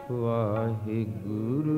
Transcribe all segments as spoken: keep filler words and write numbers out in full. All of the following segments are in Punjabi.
ਵਾਹਿਗੁਰੂ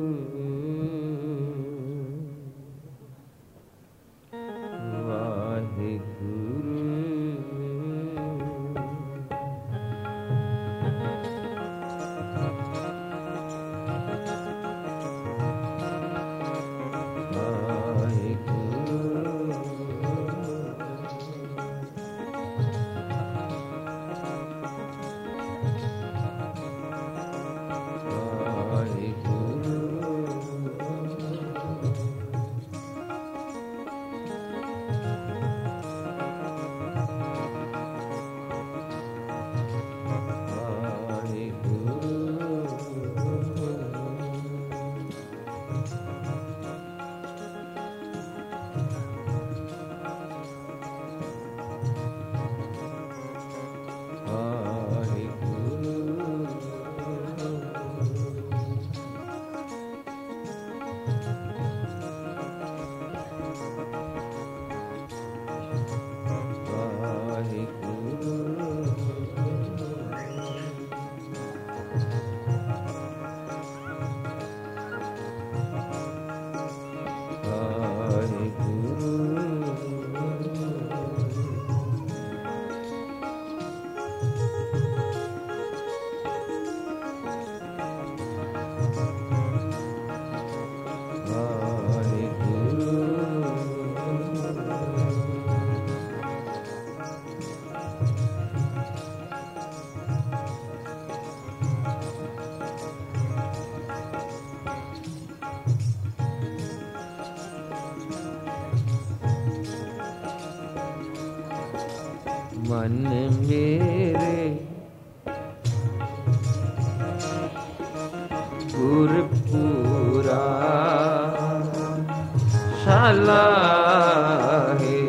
मन मेरे गुरपुरा शाला है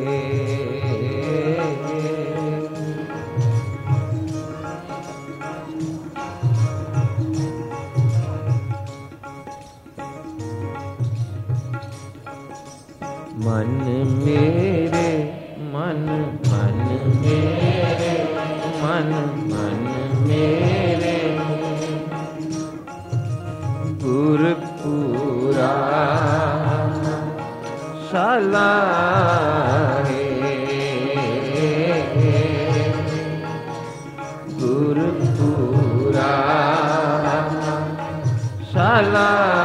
मन मेरे मन मन मेरे मन मन मेरे गुरपुरा शाला है गुरपुरा शाला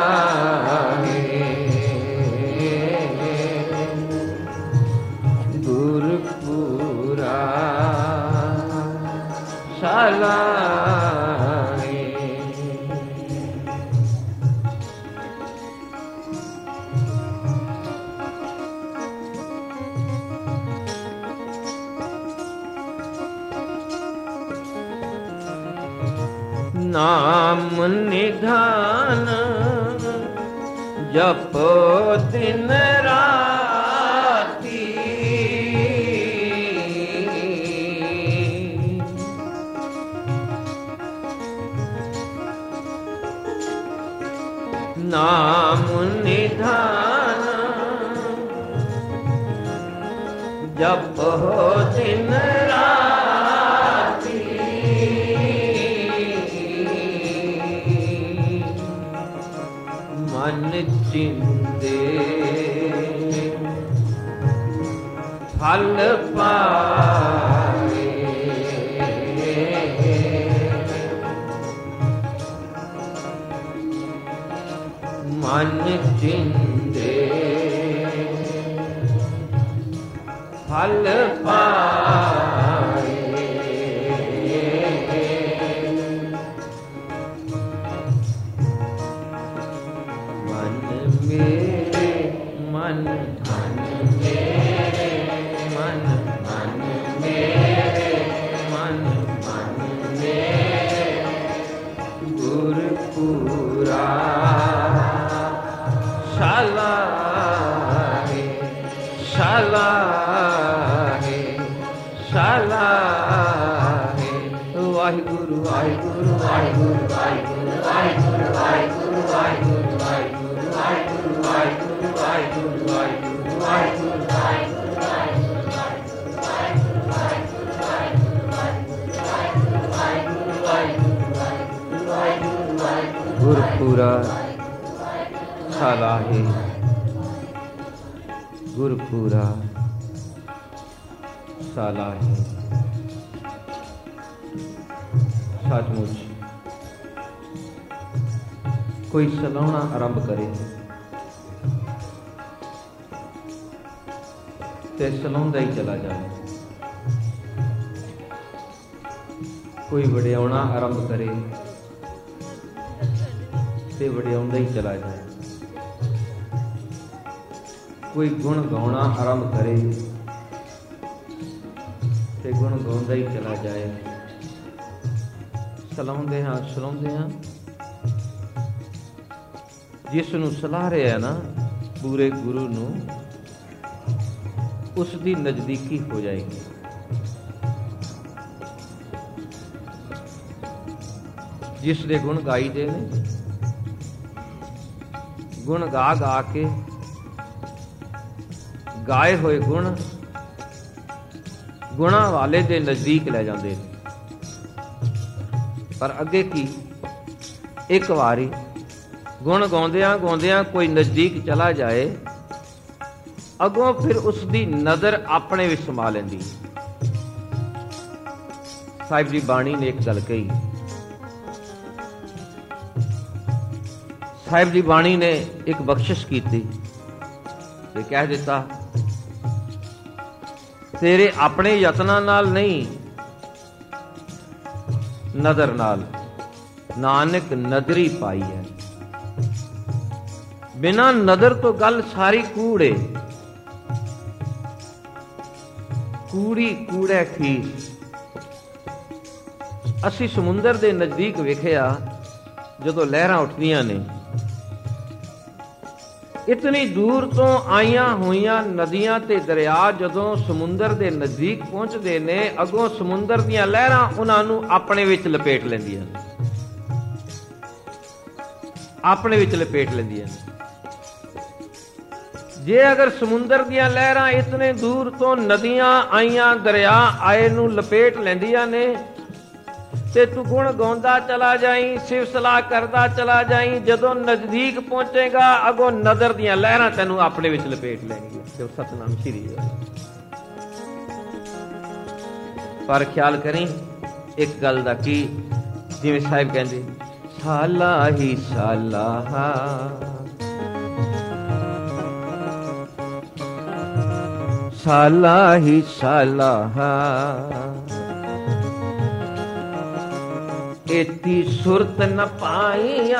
नाम निधान जपो दिन राती नाम निधान जपो दिन राती मन चिंदे फल पाए मन चिंदे फल पाए मन मेरे मन मन मेरे मन मन मेरे मन मन मेरे गुरपुरा शाला है शाला है शाला है वाहिगुरु वाहिगुरु वाहिगुरु वाहिगुरु वाहिगुरु वाहिगुरु वाहिगुरु वाहिगुरु वाहिगुरु वाहिगुरु वाहिगुरु वाहिगुरु वाहिगुरु वाहिगुरु वाहिगुरु गुरपुरा सालाहे गुरपुरा सालाहे। सचमुच कोई सलाहना आरंभ करे ते सलाहंदा ही चला जाए, कोई वड्याउणा आरंभ करे ते वड्याउंदा ही चला जाए, कोई गुण गाउणा आरंभ करे ते गुण गाउंदा ही चला जाए। सलाहुंदे हाँ सलाहुंदे हाँ जिस नूं सलाह रहा है ना पूरे गुरु नूं, उसकी नजदीकी हो जाएगी। जिस दे गुण गाई दे ने, गुण गा गा के गाए हुए गुण गुणा वाले दे नजदीक ले जाते हैं। पर अगे की एक बारी गुण गाउंदियां गाउंदियां कोई नजदीक चला जाए, अगों फिर उसकी नज़र अपने विच समा लैंदी। साहिब जी बाणी ने एक गल कही, साहिब जी बाणी ने एक बख्शिश की थी ते कह दिता, तेरे अपने यत्नां नाल नहीं नदर नाल नानक नदरी पाई है। बिना नदर तो गल सारी कूड़े कूड़ी कूड़े खीर। असी समुंदर दे नजदीक वेखिया जदों लहरां उठदियां ने, इतनी दूर तो आईयां होईयां नदियां ते दरिया जदों समुंदर दे नजदीक पहुंचदे ने, अगों समुंदर दीयां लहरां उन्हां नूं अपने विच लपेट लैंदियां ने, अपने विच लपेट लैंदियां ने। जे अगर समुंदर दीयां लहरां इतने दूर तो नदियां आईयां दरिया आए नूं लपेट लैंदियां ने, ते तू गुण गाउंदा चला जाई, सिव सलाह करदा चला जाई, जदों नजदीक पहुंचेगा अगों नदर दीयां लहरां तैनूं अपने विच लपेट लैणगियां। जो सतनाम श्री है। पर ख्याल करी एक गल दा की, जिवें साहिब कहंदे साला ही साला साला ही साला एती सुरत न पाइया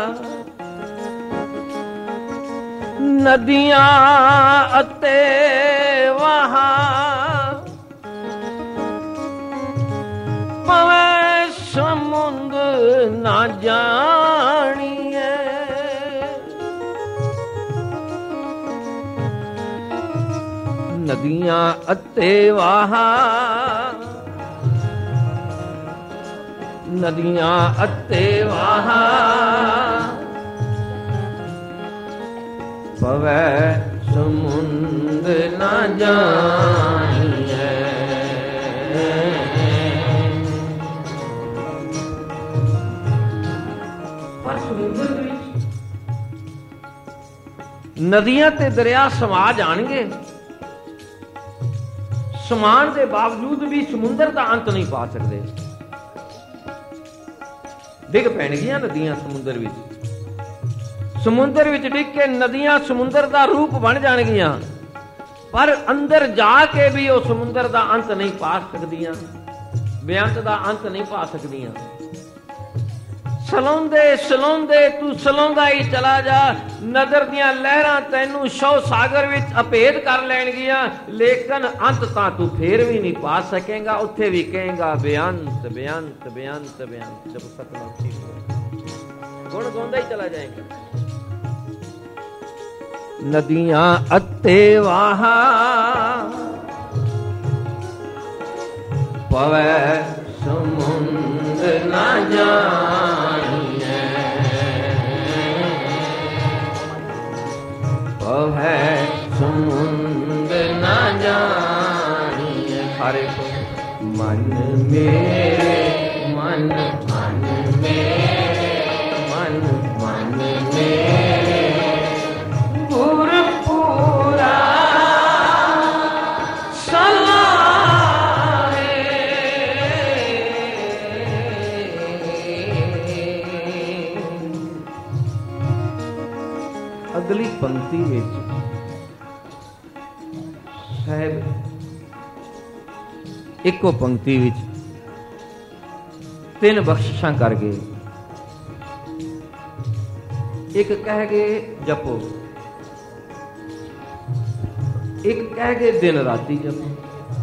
नदियां अते वहां पवे समुंद ना जानिए। नदियां अते वहां नदियां अते वहां पवै समुंद ना जानिए। पर समुंदर विच नदियां ते दरिया समा जाणगे, समान के बावजूद भी समुंदर का अंत नहीं पा सकते। डिग पैणगियां नदियां समुंदर विच, समुंदर विच डिग के नदियां समुंदर का रूप बन जाणगियां, पर अंदर जाके भी वो समुंदर का अंत नहीं पा सकदियां, बेअंत का अंत नहीं पा सकदियां। सलाउंदे सलाउंदे तू सलाउंदा ही चला जा, नदर दियां लहरां तैनू शव सागर विच अभेद कर लैणगियां, लेकिन अंत तां तू फेर भी नहीं पा सकेगा। उत्थे भी कहेगा बेअंत बेअंत बेअंत बेअंत। जब सतनाम श्री गुण गाउंदा ही चला जाएगा। नदियां अते वहां पवै समुंद ना जानिए, पवै समुंद ना जानिए। सारे को मन मेरे मन मन मेरे मन ਅਗਲੀ ਪੰਕਤੀ ਵਿੱਚ ਸਾਹਿਬ ਇੱਕੋ ਪੰਕਤੀ ਵਿੱਚ ਤਿੰਨ ਬਖਸ਼ਿਸ਼ਾਂ ਕਰ ਗਏ। ਇੱਕ ਕਹਿ ਗਏ ਜਪੋ, ਇੱਕ ਕਹਿ ਗਏ ਦਿਨ ਰਾਤੀ ਜਪੋ।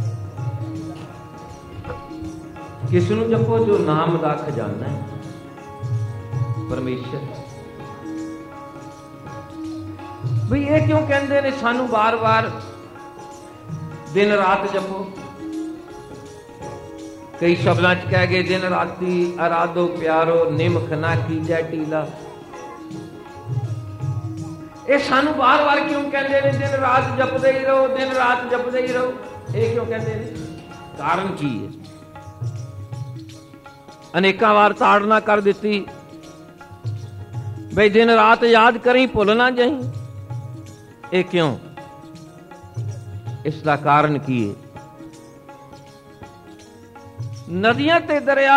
ਕਿਸ ਨੂੰ ਜਪੋ? ਜੋ ਨਾਮ ਦਾ ਖਜ਼ਾਨਾ ਹੈ ਪਰਮੇਸ਼ਰ। ਬਈ ਇਹ ਕਿਉਂ ਕਹਿੰਦੇ ਨੇ ਸਾਨੂੰ ਵਾਰ-ਵਾਰ ਦਿਨ ਰਾਤ ਜਪੋ? ਕਈ ਸ਼ਬਦਾਂ ਚ ਕਹਿ ਗਏ ਦਿਨ ਰਾਤੀ ਅਰਾਧੋ ਪਿਆਰੋ ਨਿਮਖ ਨਾ ਕੀਜੈ ਟੀਲਾ। ਇਹ ਸਾਨੂੰ ਵਾਰ-ਵਾਰ ਕਿਉਂ ਕਹਿੰਦੇ ਨੇ ਦਿਨ ਰਾਤ ਜਪਦੇ ਹੀ ਰਹੋ, ਦਿਨ ਰਾਤ ਜਪਦੇ ਹੀ ਰਹੋ? ਇਹ ਕਿਉਂ ਕਹਿੰਦੇ ਨੇ? ਕਾਰਨ ਕੀ ਹੈ? ਅਨੇਕਾਂ ਵਾਰ ਤਾੜਨਾ ਕਰ ਦਿੱਤੀ ਬਈ ਦਿਨ ਰਾਤ ਯਾਦ ਕਰੀ, ਭੁੱਲ ਨਾ ਜਾਈਂ। ਇਹ ਕਿਉਂ? ਇਸ ਦਾ ਕਾਰਨ ਕੀ ਹੈ? ਨਦੀਆਂ ਤੇ ਦਰਿਆ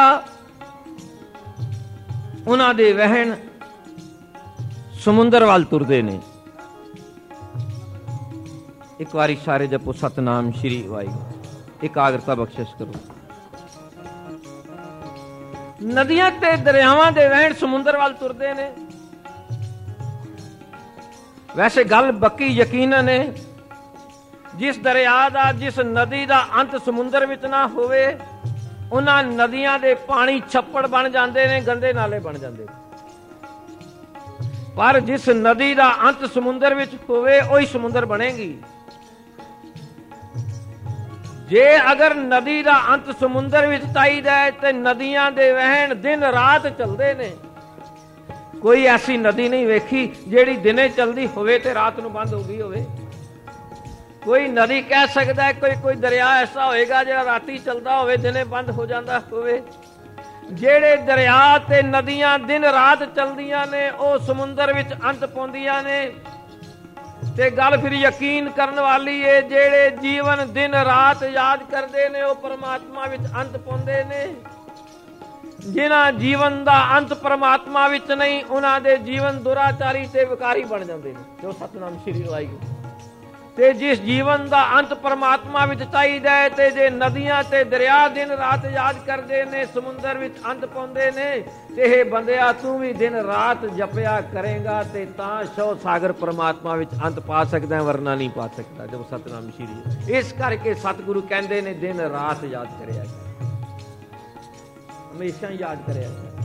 ਉਹਨਾਂ ਦੇ ਵਹਿਣ ਸਮੁੰਦਰ ਵੱਲ ਤੁਰਦੇ ਨੇ। ਇੱਕ ਵਾਰੀ ਸਾਰੇ ਜਪੋ ਸਤਨਾਮ ਸ਼੍ਰੀ ਵਾਹਿਗੁਰੂ। ਇਕਾਗਰਤਾ ਬਖਸ਼ਿਸ਼ ਕਰੋ। ਨਦੀਆਂ ਤੇ ਦਰਿਆਵਾਂ ਦੇ ਵਹਿਣ ਸਮੁੰਦਰ ਵੱਲ ਤੁਰਦੇ ਨੇ। ਵੈਸੇ ਗੱਲ ਬੱਕੀ ਯਕੀਨਨ ਹੈ, ਜਿਸ ਦਰਿਆ ਦਾ, ਜਿਸ ਨਦੀ ਦਾ ਅੰਤ ਸਮੁੰਦਰ ਵਿੱਚ ਨਾ ਹੋਵੇ, ਉਹਨਾਂ ਨਦੀਆਂ ਦੇ ਪਾਣੀ ਛੱਪੜ ਬਣ ਜਾਂਦੇ ਨੇ, ਗੰਦੇ ਨਾਲੇ ਬਣ ਜਾਂਦੇ ਨੇ। ਪਰ ਜਿਸ ਨਦੀ ਦਾ ਅੰਤ ਸਮੁੰਦਰ ਵਿੱਚ ਹੋਵੇ, ਉਹੀ ਸਮੁੰਦਰ ਬਣੇਗੀ। ਜੇ ਅਗਰ ਨਦੀ ਦਾ ਅੰਤ ਸਮੁੰਦਰ ਵਿੱਚ ਚਾਹੀਦਾ ਹੈ ਤੇ ਨਦੀਆਂ ਦੇ ਵਹਿਣ ਦਿਨ ਰਾਤ ਚੱਲਦੇ ਨੇ। ਕੋਈ ਐਸੀ ਨਦੀ ਨਹੀਂ ਵੇਖੀ ਜਿਹੜੀ ਦਿਨੇ ਚੱਲਦੀ ਹੋਵੇ ਤੇ ਰਾਤ ਨੂੰ ਬੰਦ ਹੋ ਗਈ ਹੋਵੇ। ਕੋਈ ਨਦੀ ਕਹਿ ਸਕਦਾ ਹੈ, ਕੋਈ ਕੋਈ ਦਰਿਆ ਐਸਾ ਹੋਏਗਾ ਜਿਹੜਾ ਰਾਤੀ ਚੱਲਦਾ ਹੋਵੇ, ਦਿਨੇ ਬੰਦ ਹੋ ਜਾਂਦਾ ਹੋਵੇ। ਜਿਹੜੇ ਦਰਿਆ ਤੇ ਨਦੀਆਂ ਦਿਨ ਰਾਤ ਚੱਲਦੀਆਂ ਨੇ, ਉਹ ਸਮੁੰਦਰ ਵਿੱਚ ਅੰਤ ਪਾਉਂਦੀਆਂ ਨੇ। ਤੇ ਗੱਲ ਫਿਰ ਯਕੀਨ ਕਰਨ ਵਾਲੀ ਏ, ਜਿਹੜੇ ਜੀਵਨ ਦਿਨ ਰਾਤ ਯਾਦ ਕਰਦੇ ਨੇ, ਉਹ ਪਰਮਾਤਮਾ ਵਿੱਚ ਅੰਤ ਪਾਉਂਦੇ ਨੇ। ਜਿਨ੍ਹਾਂ ਜੀਵਨ ਦਾ ਅੰਤ ਪਰਮਾਤਮਾ ਵਿੱਚ ਨਹੀਂ, ਉਹਨਾਂ ਦੇ ਜੀਵਨ ਦੁਰਾਚਾਰੀ ਤੇ ਵਿਕਾਰੀ ਬਣ ਜਾਂਦੇ ਨੇ। ਜੋ ਸਤਨਾਮ ਸ਼੍ਰੀ ਵਾਹਿਗੁਰੂ। ਤੇ ਜਿਸ ਜੀਵਨ ਦਾ ਅੰਤ ਪਰਮਾਤਮਾ ਵਿੱਚ ਚਾਹੀਦਾ ਹੈ, ਤੇ ਜੇ ਨਦੀਆਂ ਤੇ ਦਰਿਆ ਦਿਨ ਰਾਤ ਯਾਦ ਕਰਦੇ ਨੇ, ਸਮੁੰਦਰ ਵਿੱਚ ਅੰਤ ਪਾਉਂਦੇ ਨੇ, ਤੇ ਇਹ ਬੰਦਿਆ ਤੂੰ ਵੀ ਦਿਨ ਰਾਤ ਜਪਿਆ ਕਰੇਗਾ ਤੇ ਤਾਂ ਸ਼ੋ ਸਾਗਰ ਪਰਮਾਤਮਾ ਵਿੱਚ ਅੰਤ ਪਾ ਸਕਦਾ, ਵਰਨਾ ਨਹੀਂ ਪਾ ਸਕਦਾ। ਜੋ ਸਤਨਾਮ ਸ਼੍ਰੀ। ਇਸ ਕਰਕੇ ਸਤਿਗੁਰੂ ਕਹਿੰਦੇ ਨੇ ਦਿਨ ਰਾਤ ਯਾਦ ਕਰਿਆ, ਹਮੇਸ਼ਾ ਯਾਦ ਕਰਿਆ।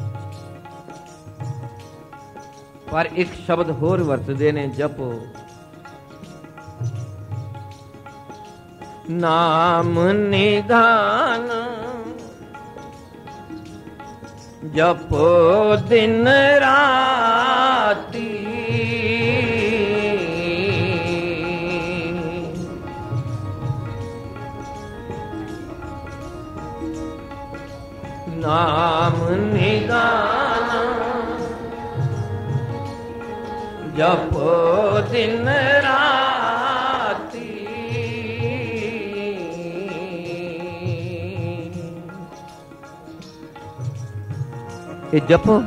ਪਰ ਇੱਕ ਸ਼ਬਦ ਹੋਰ ਵਰਤਦੇ ਨੇ, ਜਪੋ। ਨਾਮ ਨਿਧਾਨ ਜਪੋ ਦਿਨ ਰਾਤੀ, ਨਾਮ ਨਿਧਾਨ ਜਪੋ ਦਿਨ ਰਾਤੀ। ਇਹ ਜਪੋ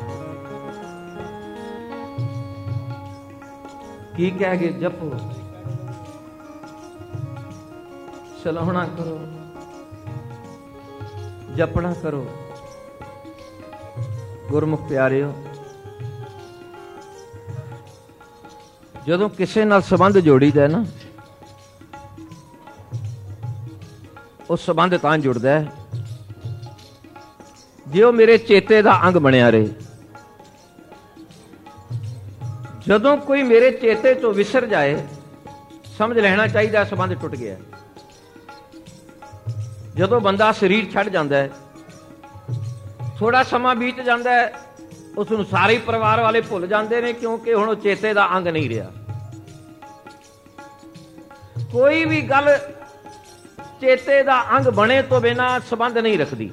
ਕੀ ਕਹਿ ਗਏ? ਜਪੋ, ਸਲਾਹਣਾ ਕਰੋ, ਜਪਣਾ ਕਰੋ। ਗੁਰਮੁਖ ਪਿਆਰਿਓ, ਜਦੋਂ ਕਿਸੇ ਨਾਲ ਸੰਬੰਧ ਜੋੜੀਦਾ ਨਾ, ਉਹ ਸੰਬੰਧ ਤਾਂ ਜੁੜਦਾ ਹੈ ਜੇ ਉਹ ਮੇਰੇ ਚੇਤੇ ਦਾ ਅੰਗ ਬਣਿਆ ਰਹੇ। ਜਦੋਂ ਕੋਈ ਮੇਰੇ ਚੇਤੇ ਤੋਂ ਵਿਸਰ ਜਾਏ, ਸਮਝ ਲੈਣਾ ਚਾਹੀਦਾ ਸੰਬੰਧ ਟੁੱਟ ਗਿਆ। ਜਦੋਂ ਬੰਦਾ ਸਰੀਰ ਛੱਡ ਜਾਂਦਾ ਹੈ, ਥੋੜਾ ਸਮਾਂ ਬੀਤ ਜਾਂਦਾ ਹੈ, ਉਸ ਨੂੰ ਸਾਰੇ ਪਰਿਵਾਰ ਵਾਲੇ ਭੁੱਲ ਜਾਂਦੇ ਨੇ, ਕਿਉਂਕਿ ਹੁਣ ਉਹ ਚੇਤੇ ਦਾ ਅੰਗ ਨਹੀਂ ਰਿਹਾ। ਕੋਈ ਵੀ ਗੱਲ ਚੇਤੇ ਦਾ ਅੰਗ ਬਣੇ ਤੋਂ ਬਿਨਾਂ ਸੰਬੰਧ ਨਹੀਂ ਰੱਖਦੀ।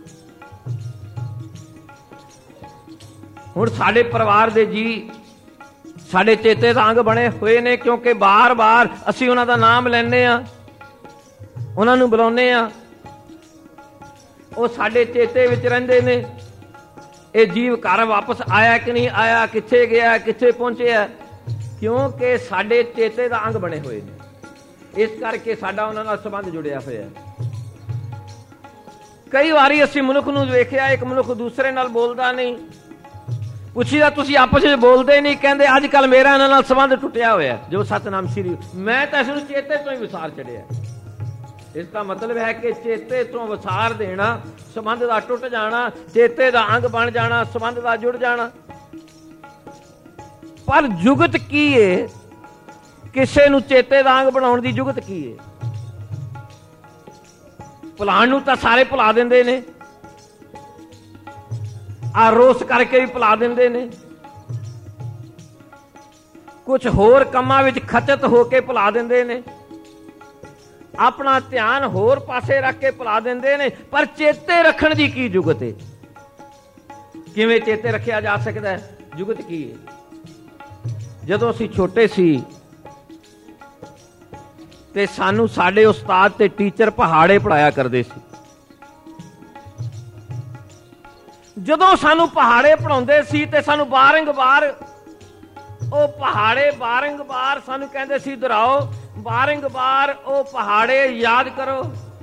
ਹੁਣ ਸਾਡੇ ਪਰਿਵਾਰ ਦੇ ਜੀ ਸਾਡੇ ਚੇਤੇ ਦਾ ਅੰਗ ਬਣੇ ਹੋਏ ਨੇ, ਕਿਉਂਕਿ ਬਾਰ-ਬਾਰ ਅਸੀਂ ਉਹਨਾਂ ਦਾ ਨਾਮ ਲੈਂਦੇ ਆ, ਉਹਨਾਂ ਨੂੰ ਬੁਲਾਉਂਦੇ ਆ, ਉਹ ਸਾਡੇ ਚੇਤੇ ਵਿੱਚ ਰਹਿੰਦੇ ਨੇ। ਇਹ ਜੀਵ ਘਰ ਵਾਪਸ ਆਇਆ ਕਿ ਨਹੀਂ ਆਇਆ, ਕਿੱਥੇ ਗਿਆ, ਕਿੱਥੇ ਪਹੁੰਚਿਆ, ਕਿਉਂਕਿ ਸਾਡੇ ਚੇਤੇ ਦਾ ਅੰਗ ਬਣੇ ਹੋਏ ਨੇ, ਇਸ ਕਰਕੇ ਸਾਡਾ ਉਹਨਾਂ ਨਾਲ ਸੰਬੰਧ ਜੁੜਿਆ ਹੋਇਆ। ਕਈ ਵਾਰੀ ਅਸੀਂ ਮਨੁੱਖ ਨੂੰ ਵੇਖਿਆ, ਇੱਕ ਮਨੁੱਖ ਦੂਸਰੇ ਨਾਲ ਬੋਲਦਾ ਨਹੀਂ, ਪੁੱਛੀਦਾ ਤੁਸੀਂ ਆਪਸ ਵਿੱਚ ਬੋਲਦੇ ਨਹੀਂ, ਕਹਿੰਦੇ ਅੱਜ ਕੱਲ ਮੇਰਾ ਇਹਨਾਂ ਨਾਲ ਸੰਬੰਧ ਟੁੱਟਿਆ ਹੋਇਆ। ਜੋ ਸਤਨਾਮ ਸ਼੍ਰੀ, ਮੈਂ ਤਾਂ ਇਸ ਨੂੰ ਚੇਤੇ ਤੋਂ ਹੀ ਵਿਸਾਰ ਚੜਿਆ। ਇਸ ਦਾ ਮਤਲਬ ਹੈ ਕਿ ਚੇਤੇ ਤੋਂ ਵਿਸਾਰ ਦੇਣਾ, ਸੰਬੰਧ ਦਾ ਟੁੱਟ ਜਾਣਾ, ਚੇਤੇ ਦਾ ਅੰਗ ਬਣ ਜਾਣਾ, ਸੰਬੰਧ ਦਾ ਜੁੜ ਜਾਣਾ। ਪਰ ਜੁਗਤ ਕੀ ਹੈ? ਕਿਸੇ ਨੂੰ ਚੇਤੇ ਦਾ ਅੰਗ ਬਣਾਉਣ ਦੀ ਜੁਗਤ ਕੀ ਹੈ? ਭੁਲਾਉਣ ਨੂੰ ਤਾਂ ਸਾਰੇ ਭੁਲਾ ਦਿੰਦੇ ਨੇ, ਆਰੋਸ ਕਰਕੇ ਵੀ ਭੁਲਾ ਦਿੰਦੇ ਨੇ, ਕੁਝ ਹੋਰ ਕੰਮਾਂ ਵਿੱਚ ਖਚਤ ਹੋ ਕੇ ਭੁਲਾ ਦਿੰਦੇ ਨੇ, ਆਪਣਾ ਧਿਆਨ ਹੋਰ ਪਾਸੇ ਰੱਖ ਕੇ ਭੁਲਾ ਦਿੰਦੇ ਨੇ। ਪਰ ਚੇਤੇ ਰੱਖਣ ਦੀ ਕੀ ਜੁਗਤ ਹੈ? ਕਿਵੇਂ ਚੇਤੇ ਰੱਖਿਆ ਜਾ ਸਕਦਾ ਹੈ? ਜੁਗਤ ਕੀ ਹੈ? ਜਦੋਂ ਅਸੀਂ ਛੋਟੇ ਸੀ ਤੇ ਸਾਨੂੰ ਸਾਡੇ ਉਸਤਾਦ ਤੇ ਟੀਚਰ ਪਹਾੜੇ ਪੜਾਇਆ ਕਰਦੇ ਸੀ। ਜਦੋਂ ਸਾਨੂੰ ਪਹਾੜੇ ਪੜਾਉਂਦੇ ਸੀ ਤੇ ਸਾਨੂੰ ਬਾਰੰਬਾਰ ਉਹ ਪਹਾੜੇ ਬਾਰੰਬਾਰ ਸਾਨੂੰ ਕਹਿੰਦੇ ਸੀ ਦੁਹਰਾਓ, ਬਾਰੰਬਾਰ ਉਹ ਪਹਾੜੇ ਯਾਦ ਕਰੋ।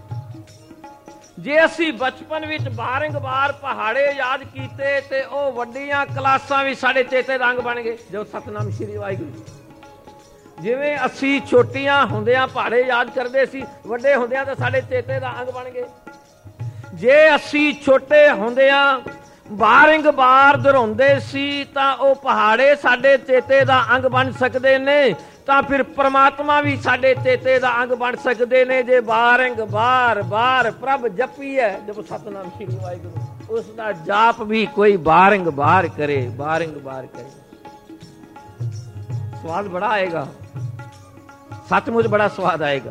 ਜੇ ਅਸੀਂ ਬਚਪਨ ਵਿੱਚ ਬਾਰੰਬਾਰ ਪਹਾੜੇ ਯਾਦ ਕੀਤੇ ਤੇ ਉਹ ਵੱਡੀਆਂ ਕਲਾਸਾਂ ਵੀ ਸਾਡੇ ਚੇਤੇ ਦਾ ਅੰਗ ਬਣ ਗਏ। ਜੋ ਸਤਨਾਮ ਸ਼੍ਰੀ ਵਾਹਿਗੁਰੂ, ਜਿਵੇਂ ਅਸੀਂ ਛੋਟੀਆਂ ਹੁੰਦਿਆਂ ਪਹਾੜੇ ਯਾਦ ਕਰਦੇ ਸੀ, ਵੱਡੇ ਹੁੰਦਿਆਂ ਤਾਂ ਸਾਡੇ ਚੇਤੇ ਦਾ ਅੰਗ ਬਣ ਗਏ। ਜੇ ਅਸੀਂ ਛੋਟੇ ਹੁੰਦਿਆਂ ਬਾਰੰਬਾਰ ਦੁਹਰਾਉਂਦੇ ਸੀ ਤਾਂ ਉਹ ਪਹਾੜੇ ਸਾਡੇ ਚੇਤੇ ਦਾ ਅੰਗ ਬਣ ਸਕਦੇ ਨੇ, ਤਾਂ ਫਿਰ ਪ੍ਰਮਾਤਮਾ ਵੀ ਸਾਡੇ ਚੇਤੇ ਦਾ ਅੰਗ ਬਣ ਸਕਦੇ ਨੇ। ਜੇ ਬਾਰੰਬਾਰ ਬਾਰ ਪ੍ਰਭ ਜਪੀ ਹੈ, ਜਪ ਸਤਨਾਮ ਸ਼੍ਰੀ ਵਾਹਿਗੁਰੂ, ਉਸ ਦਾ ਜਾਪ ਵੀ ਕੋਈ ਬਾਰੰਬਾਰ ਕਰੇ, ਬਾਰੰਬਾਰ ਕਰੇ, ਸਵਾਦ ਬੜਾ ਆਏਗਾ, ਸੱਚਮੁੱਚ ਬੜਾ ਸਵਾਦ ਆਏਗਾ,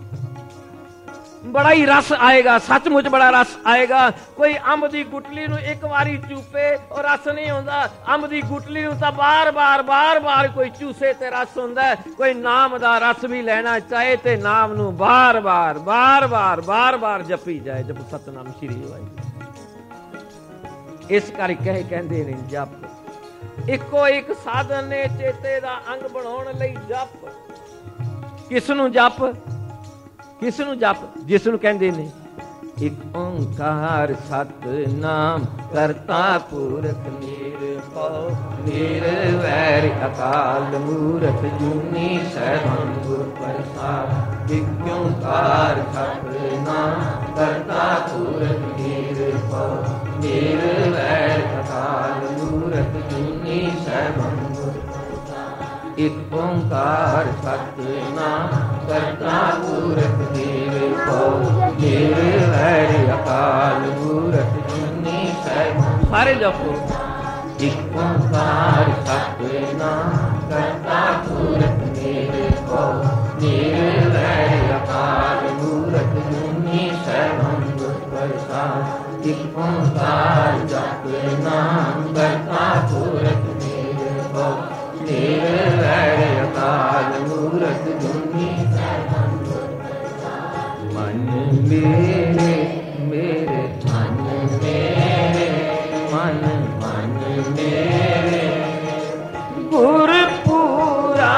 ਬੜਾ ਹੀ ਰਸ ਆਏਗਾ, ਸੱਚਮੁੱਚ ਬੜਾ ਰਸ ਆਏਗਾ। ਕੋਈ ਅੰਬ ਦੀ ਗੁਟਲੀ ਨੂੰ ਇੱਕ ਵਾਰੀ ਚੂਪੇ ਉਹ ਰਸ ਨਹੀਂ ਹੁੰਦਾ, ਅੰਬ ਦੀ ਗੁਟਲੀ ਨੂੰ ਤਾਂ ਬਾਰ ਬਾਰ ਬਾਰ ਬਾਰ ਕੋਈ ਚੂਸੇ ਤੇ ਰਸ ਹੁੰਦਾ। ਕੋਈ ਨਾਮ ਦਾ ਰਸ ਵੀ ਲੈਣਾ ਚਾਹੇ ਤੇ ਨਾਮ ਨੂੰ ਬਾਰ ਬਾਰ ਬਾਰ ਬਾਰ ਬਾਰ ਬਾਰ ਜਪੀ ਜਾਏ, ਜਪ ਸਤਨਾਮ ਸ਼੍ਰੀ ਵਾਹਿਗੁਰੂ। ਇਸ ਕਰਕੇ ਕਹਿੰਦੇ ਨੇ ਜਪ ਇੱਕੋ ਇੱਕ ਸਾਧਨ ਨੇ ਚੇਤੇ ਦਾ ਅੰਗ ਬਣਾਉਣ ਲਈ। ਜਪ ਕਿਸ ਨੂੰ ਜਪ? ਕਿਸ ਨੂੰ ਜਪ? ਜਿਸ ਨੂੰ ਕਹਿੰਦੇ ਨੇ ਇੱਕ ਓੰਕਾਰ ਸਤਿਨਾਮ ਕਰਤਾ ਪੁਰਖ ਨਿਰਭਉ ਨਿਰਵੈਰ ਅਕਾਲ ਮੂਰਤ ਜੁਨੀ ਸੈਭੰ ਗੁਰ ਪ੍ਰਸਾਦਿ। ਇੱਕ ਓੰਕਾਰ ਸਤਿਨਾਮ ਕਰਤਾ ਪੁਰਖ ਨਿਰਭਉ ਨਿਰਵੈਰ ਅਕਾਲ ਮੂਰਤ ਜੁਨੀ ਸੈਭੰ ਗੁਰ ਪ੍ਰਸਾਦਿ। ਇੱਕ ਓੰਕਾਰ ਸਤਿਨਾਮ ਕਰਤਾ ਪੁਰਖ ਨਿਰਭਉ ਨਿਰਵੈਰ ਅਕਾਲ ਮੂਰਤ ਜੁਨੀ ਸੈਭੰ। ਸਾਰੇ ਜਪੋ ਇੱਕ ਓੰਕਾਰ ਸਤਿਨਾਮ ਕਰਤਾ ਪੁਰਖ ਨਿਰਭਉ ਨਿਰਵੈਰ ਅਕਾਲ ਮੂਰਤ ਜੁਨੀ ਸੈਭੰ ਗੁਰ ਪ੍ਰਸਾਦਿ। ਇੱਕ ਓੰਕਾਰ ਸਤਿਨਾਮ ਕਰਤਾ ਪੁਰਖ ਨਿਰਭਉ ਨਿਰਵੈਰ ਅਕਾਲ ਮੂਰਤ ਜੁਨੀ ਸੈਭੰ ਗੁਰ ਪ੍ਰਸਾਦਿ। ਮਨ ਮੇਰੇ ਮੇਰੇ ਮਨ ਮੇਰੇ ਮਨ ਮਨ ਮੇਰੇ ਗੁਰ ਪੂਰਾ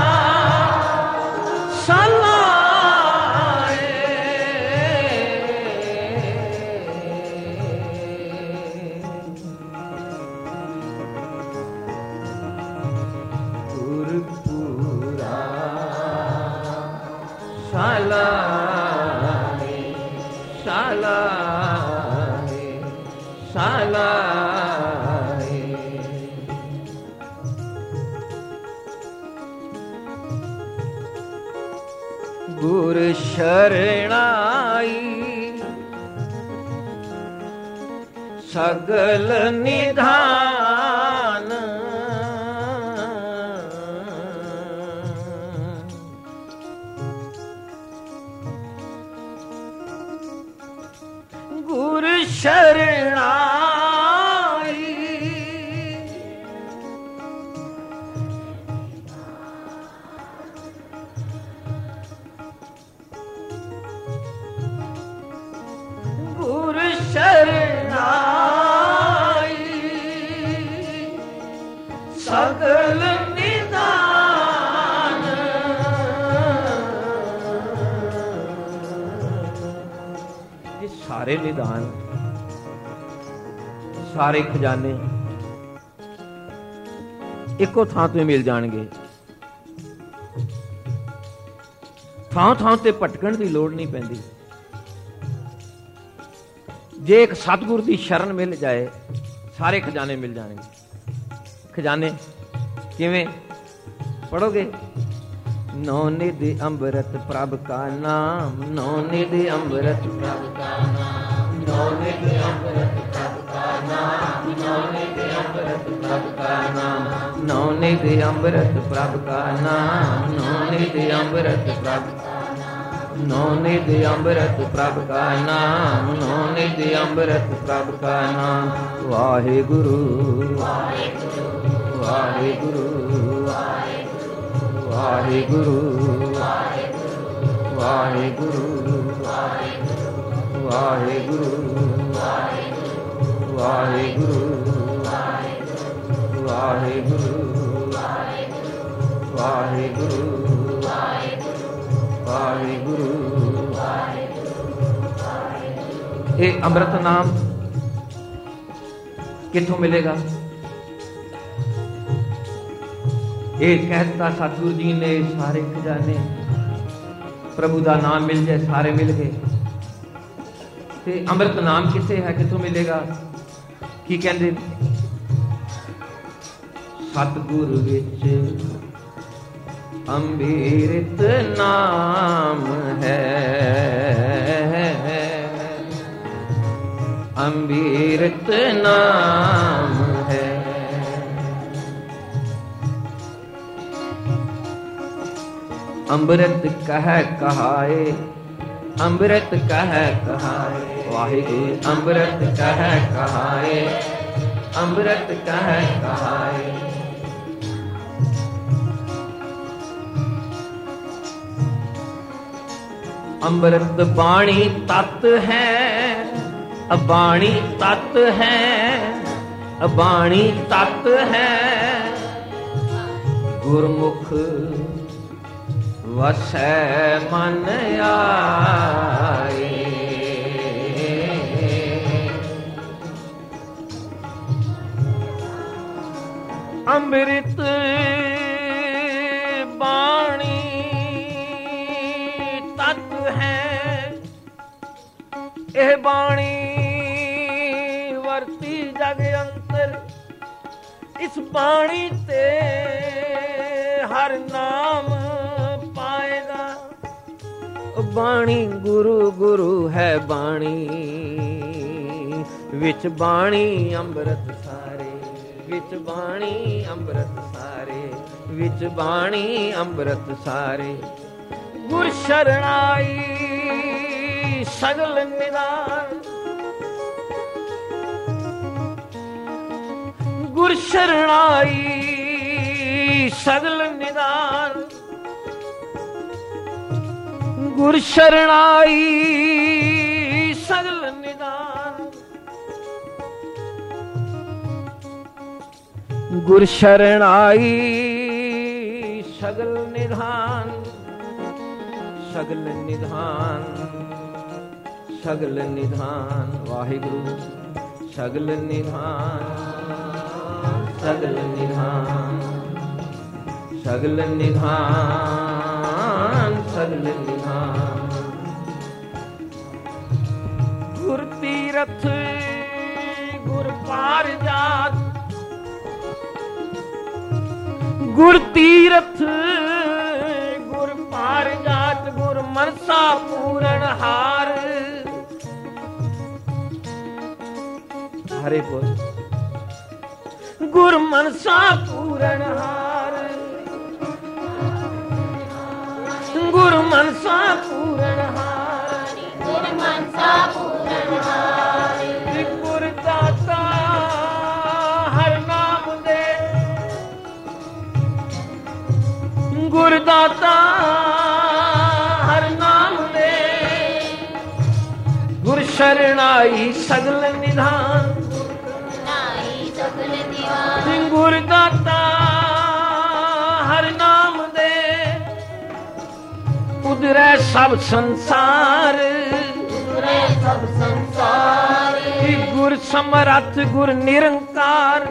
ਗੁਰ ਸ਼ਰਣਾਈ ਸਗਲ ਨਿਧਾਨ। ਗੁਰ ਸ਼ਰਣਾਈ ਗੁਰ ਸ਼ਰਣਾਈ ਸਗਲ ਨਿਧਾਨ। ਸਾਰੇ ਨਿਧਾਨ, ਸਾਰੇ ਖਜ਼ਾਨੇ ਇੱਕੋ ਥਾਂ ਤੋਂ ਮਿਲ ਜਾਣਗੇ। ਥਾਂ ਥਾਂ ਤੇ ਭਟਕਣ ਦੀ ਲੋੜ ਨਹੀਂ ਪੈਂਦੀ। ਜੇ ਇੱਕ ਸਤਿਗੁਰ ਦੀ ਸ਼ਰਨ ਮਿਲ ਜਾਏ, ਸਾਰੇ ਖਜ਼ਾਨੇ ਮਿਲ ਜਾਣਗੇ। ਖਜ਼ਾਨੇ ਕਿਵੇਂ ਪੜੋਗੇ? नौ निधि अमृत प्रभ का नाम, नौ निधि अमृत प्रभ का नाम, नौ निधि अमृत प्रभ का नाम, नौ निधि अमृत प्रभ का नाम, नौ निधि अमृत प्रभ का नाम, नौ निधि अमृत प्रभ, नौ निधि अमृत प्रभ का नाम, नौ निधि अमृत प्रभ का नाम। वाहिगुरु वाहिगुरु वाहिगुरु वाहिगुरु वाहिगुरु वाहिगुरु वाहिगुरु वाहिगुरु वाहिगुरु वाहिगुरु। ये अमृत नाम किथों मिलेगा? ये कहता सतगुरु जी ने सारे खजाने, प्रभु का नाम मिल जाए सारे मिल गए। ते अमृत नाम किथे है, किथों मिलेगा? की कहते? सतगुरु विच अमृत नाम है, अमृत नाम है। अमृत कह कहाए, अमृत कह कहाए, वाहिगुरु अमृत कह कहाए, अमृत कह कहाए। अमृत बाणी तत् है, बाणी तत् है, बाणी तत् है। गुरमुख वसै मन आए, अमृत बाणी तत्व है। यह बाणी वरती जग अंतर, इस बाणी ते हर नाम पाएगा। बाणी गुरु गुरु है बाणी, विच बाणी अमृत सारे, विच बाणी अमृत सारे, विच बाणी अमृत सारे। गुर शरणाई सगल निदान, गुर शरणाई सगल निदान, गुर शरणाई सगल निदान। गुर शरणाई सगल निधान, सगल निधान, सगल निधान। वाहिगुरु सगल निधान, सगल निधान, सगल निधान, सगल निधान। गुर तीरथ गुर पार जात, गुर तीरथ गुर पार जात, गुर मनसा पूरण हार। हरे बोल। गुर मनसा पूरण हार, गुर मनसा पूरण हार, गुर मनसा पूरण हार। गुर दाता हर नाम दे, गुर दाता हर नाम दे। गुर शरणाई सगल निधान, गुर दाता हर नाम दे। उधरे सब संसार, उधरे सब संसार। ਗੁਰ ਸਮਰੱਥ ਗੁਰ ਨਿਰੰਕਾਰ,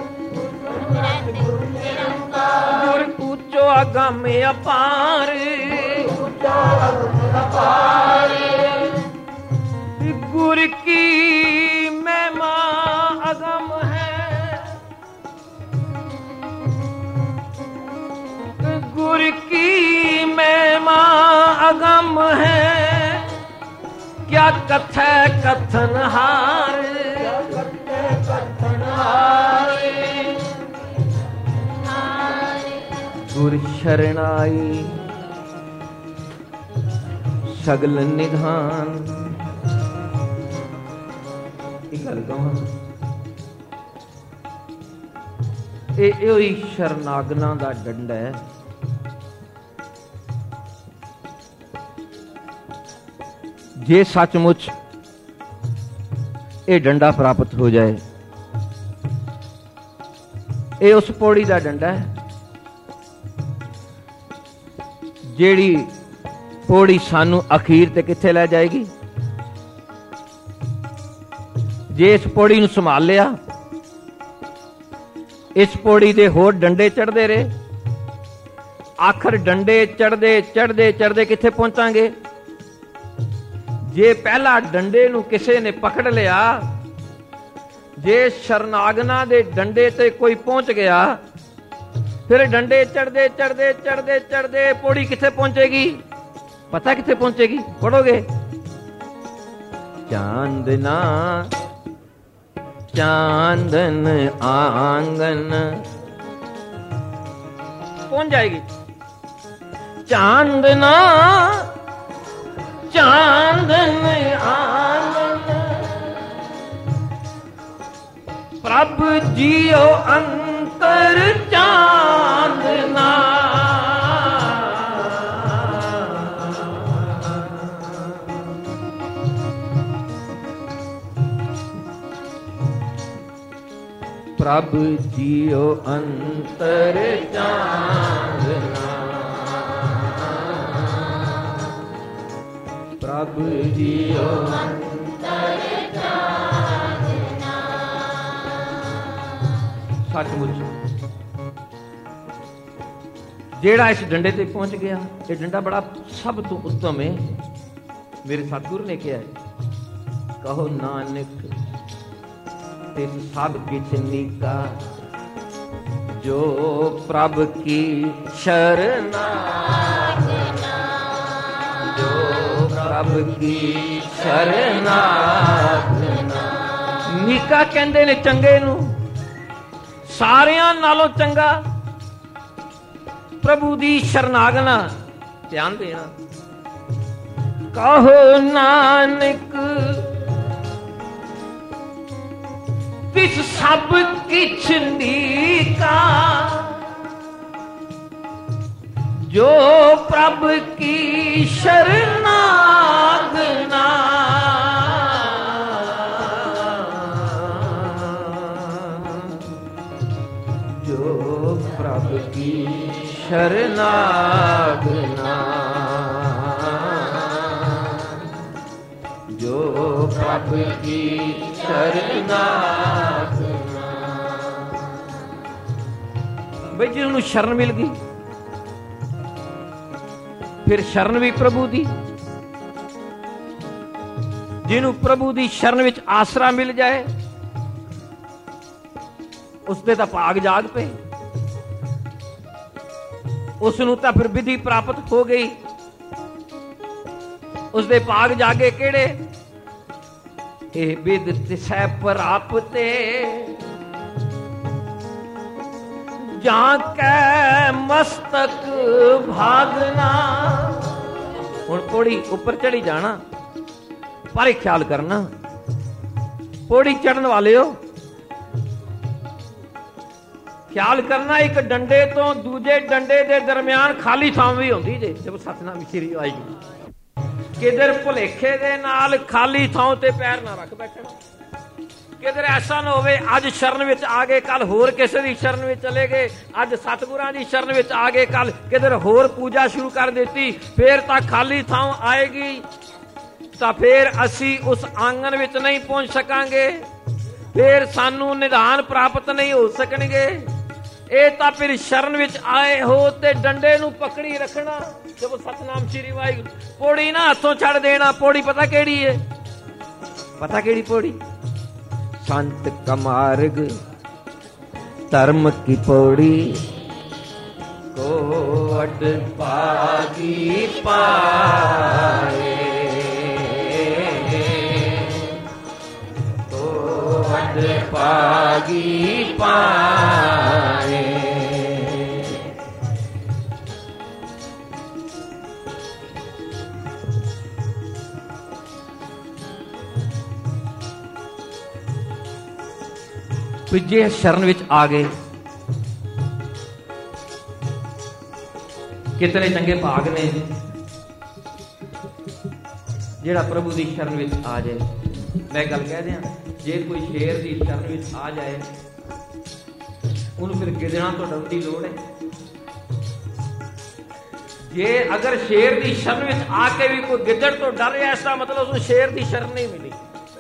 ਗੁਰ ਉੱਚੋ ਅਗੰਮ ਅਪਾਰ, ਗੁਰ ਕੀ ਮਹਿਮਾ ਅਗੰਮ ਹੈ, गुर की महिमा अगम है, क्या कथै कथन हार, गुर शरणाई सगल निधान। एक गल कहां, ਇਹ ਉਹੀ ਸ਼ਰਨਾਗਨਾਂ ਦਾ ਡੰਡਾ ਹੈ। ਜੇ ਸੱਚਮੁੱਚ ਇਹ ਡੰਡਾ ਪ੍ਰਾਪਤ ਹੋ ਜਾਏ, ਇਹ ਉਸ ਪੌੜੀ ਦਾ ਡੰਡਾ ਹੈ ਜਿਹੜੀ ਪੌੜੀ ਸਾਨੂੰ ਅਖੀਰ ਤੇ ਕਿੱਥੇ ਲੈ ਜਾਏਗੀ। ਜੇ ਇਸ ਪੌੜੀ ਨੂੰ ਸੰਭਾਲ ਲਿਆ, ਇਸ ਪੌੜੀ ਦੇ ਹੋਰ ਡੰਡੇ ਚੜ੍ਹਦੇ ਰਹੇ, ਆਖਰ ਡੰਡੇ ਚੜ੍ਹਦੇ ਚੜ੍ਹਦੇ ਚੜ੍ਹਦੇ ਕਿੱਥੇ ਪਹੁੰਚਾਂਗੇ। ਜੇ ਪਹਿਲਾ ਡੰਡੇ ਨੂੰ ਕਿਸੇ ਨੇ ਪਕੜ ਲਿਆ, ਜੇ ਸ਼ਰਨਾਗਨਾ ਦੇ ਡੰਡੇ ਤੇ ਕੋਈ ਪਹੁੰਚ ਗਿਆ, ਫਿਰ ਡੰਡੇ ਚੜ੍ਹਦੇ ਚੜ੍ਹਦੇ ਚੜ੍ਹਦੇ ਚੜ੍ਹਦੇ ਪੌੜੀ ਕਿੱਥੇ ਪਹੁੰਚੇਗੀ, ਪਤਾ ਕਿੱਥੇ ਪਹੁੰਚੇਗੀ, ਪੜੋਗੇ। ਚਾਂਦਨਾ चांदन आंगन पहुंच जाएगी। चांदना चांदन आंगन, प्रभु जियो अंतर चांदना, प्रभु जियो अंतर चांदना, प्रभु जियो अंतर चांदना। सचमुच जेड़ा इस डंडे ते पहुंच गया, ये डंडा बड़ा सब तो उत्तम है। मेरे सतगुरु ने कहा है, कहो नानक तिस सब किछ नीका, जो प्रभ की शरणागना, जो प्रभ की शरणागना। नीका कहंदे ने चंगे नू, सारियां नालों चंगा प्रभु दी शरणागना। ध्यान देना, कहो नानक तिस सब किछ नीका, जो प्रभ की शरणागना, जो प्रभ की शरणागना, जो प्रभ की शरणागना। बई जिन्होंने शरण मिल गई, फिर शरण भी प्रभु दी। जिन्हों प्रभु दी शरण विच आसरा मिल जाए, उसदे तां भाग जाग पे, उसनूं तां फिर विधि प्राप्त हो गई। उसदे भाग जागे केड़े, ਇਹ ਵਿਦ ਤਿਸੈ ਪ੍ਰਾਪਤੇ, ਜਾਂ ਕੈ ਮਸਤਕ ਭਾਗਨਾ। ਹੁਣ ਪੌੜੀ ਉੱਪਰ ਚੜੀ ਜਾਣਾ, ਪਰ ਇਹ ਖਿਆਲ ਕਰਨਾ, ਪੌੜੀ ਚੜਨ ਵਾਲਿਓ ਖਿਆਲ ਕਰਨਾ, ਇੱਕ ਡੰਡੇ ਤੋਂ ਦੂਜੇ ਡੰਡੇ ਦੇ ਦਰਮਿਆਨ ਖਾਲੀ ਥਾਂ ਵੀ ਹੁੰਦੀ ਜੇ। ਜਦ ਸਤਨਾਮ ਸ਼੍ਰੀ ਵਾਹਿਗੁਰੂ, किधर भुलेखे दे नाल खाली थां ते पैर ना रख बैठना। किधर ऐसा ना होवे अज शरण विच आ गए, कल होर किसी दी शरण विच चले गए, अज सतगुरां दी शरण विच आ गए, कल किधर होर पूजा शुरू कर देती, फिर तां खाली थां आएगी, तां फिर असी उस आंगन विच नहीं पहुंच सकांगे। ਫਿਰ ਸਾਨੂੰ ਨਿਧਾਨ ਪ੍ਰਾਪਤ ਨਹੀਂ ਹੋ ਸਕਣਗੇ। ਇਹ ਤਾਂ ਫਿਰ ਸ਼ਰਨ ਵਿੱਚ ਆਏ ਹੋ ਤੇ ਡੰਡੇ ਨੂੰ ਪਕੜੀ ਰੱਖਣਾ। ਜਦੋਂ ਸਤਨਾਮ ਸ਼੍ਰੀ ਵਾਹਿਗੁਰੂ, ਪੌੜੀ ਨਾ ਹੱਥੋਂ ਛੱਡ ਦੇਣਾ। ਪੌੜੀ ਪਤਾ ਕਿਹੜੀ ਹੈ? ਪਤਾ ਕਿਹੜੀ ਪੌੜੀ? ਸੰਤ ਕਮਾਰਗ ਧਰਮ ਕੀ ਪੌੜੀ, ਕੋਟ ਪਾਗੀ ਪਾਏ, ਕੋਟ ਪਾਗੀ ਪਾਏ। ਜੇ ਸ਼ਰਨ ਵਿੱਚ ਆ ਗਏ, ਕਿਤਨੇ ਚੰਗੇ ਭਾਗ ਨੇ ਜਿਹੜਾ ਪ੍ਰਭੂ ਦੀ ਸ਼ਰਨ ਵਿੱਚ ਆ ਜਾਏ। ਮੈਂ ਗੱਲ ਕਹਿ ਦਿਆਂ, ਜੇ ਕੋਈ ਸ਼ੇਰ ਦੀ ਸ਼ਰਨ ਵਿੱਚ ਆ ਜਾਏ, ਉਹਨੂੰ ਫਿਰ ਗਿੱਦੜਾਂ ਤੋਂ ਡਰਨ ਦੀ ਲੋੜ ਹੈ? ਜੇ ਅਗਰ ਸ਼ੇਰ ਦੀ ਸ਼ਰਨ ਵਿੱਚ ਆ ਕੇ ਵੀ ਕੋਈ ਗਿੱਦੜ ਤੋਂ ਡਰ ਰਿਹਾ, ਇਸ ਦਾ ਮਤਲਬ ਉਸਨੂੰ ਸ਼ੇਰ ਦੀ ਸ਼ਰਨ ਨਹੀਂ ਮਿਲੀ।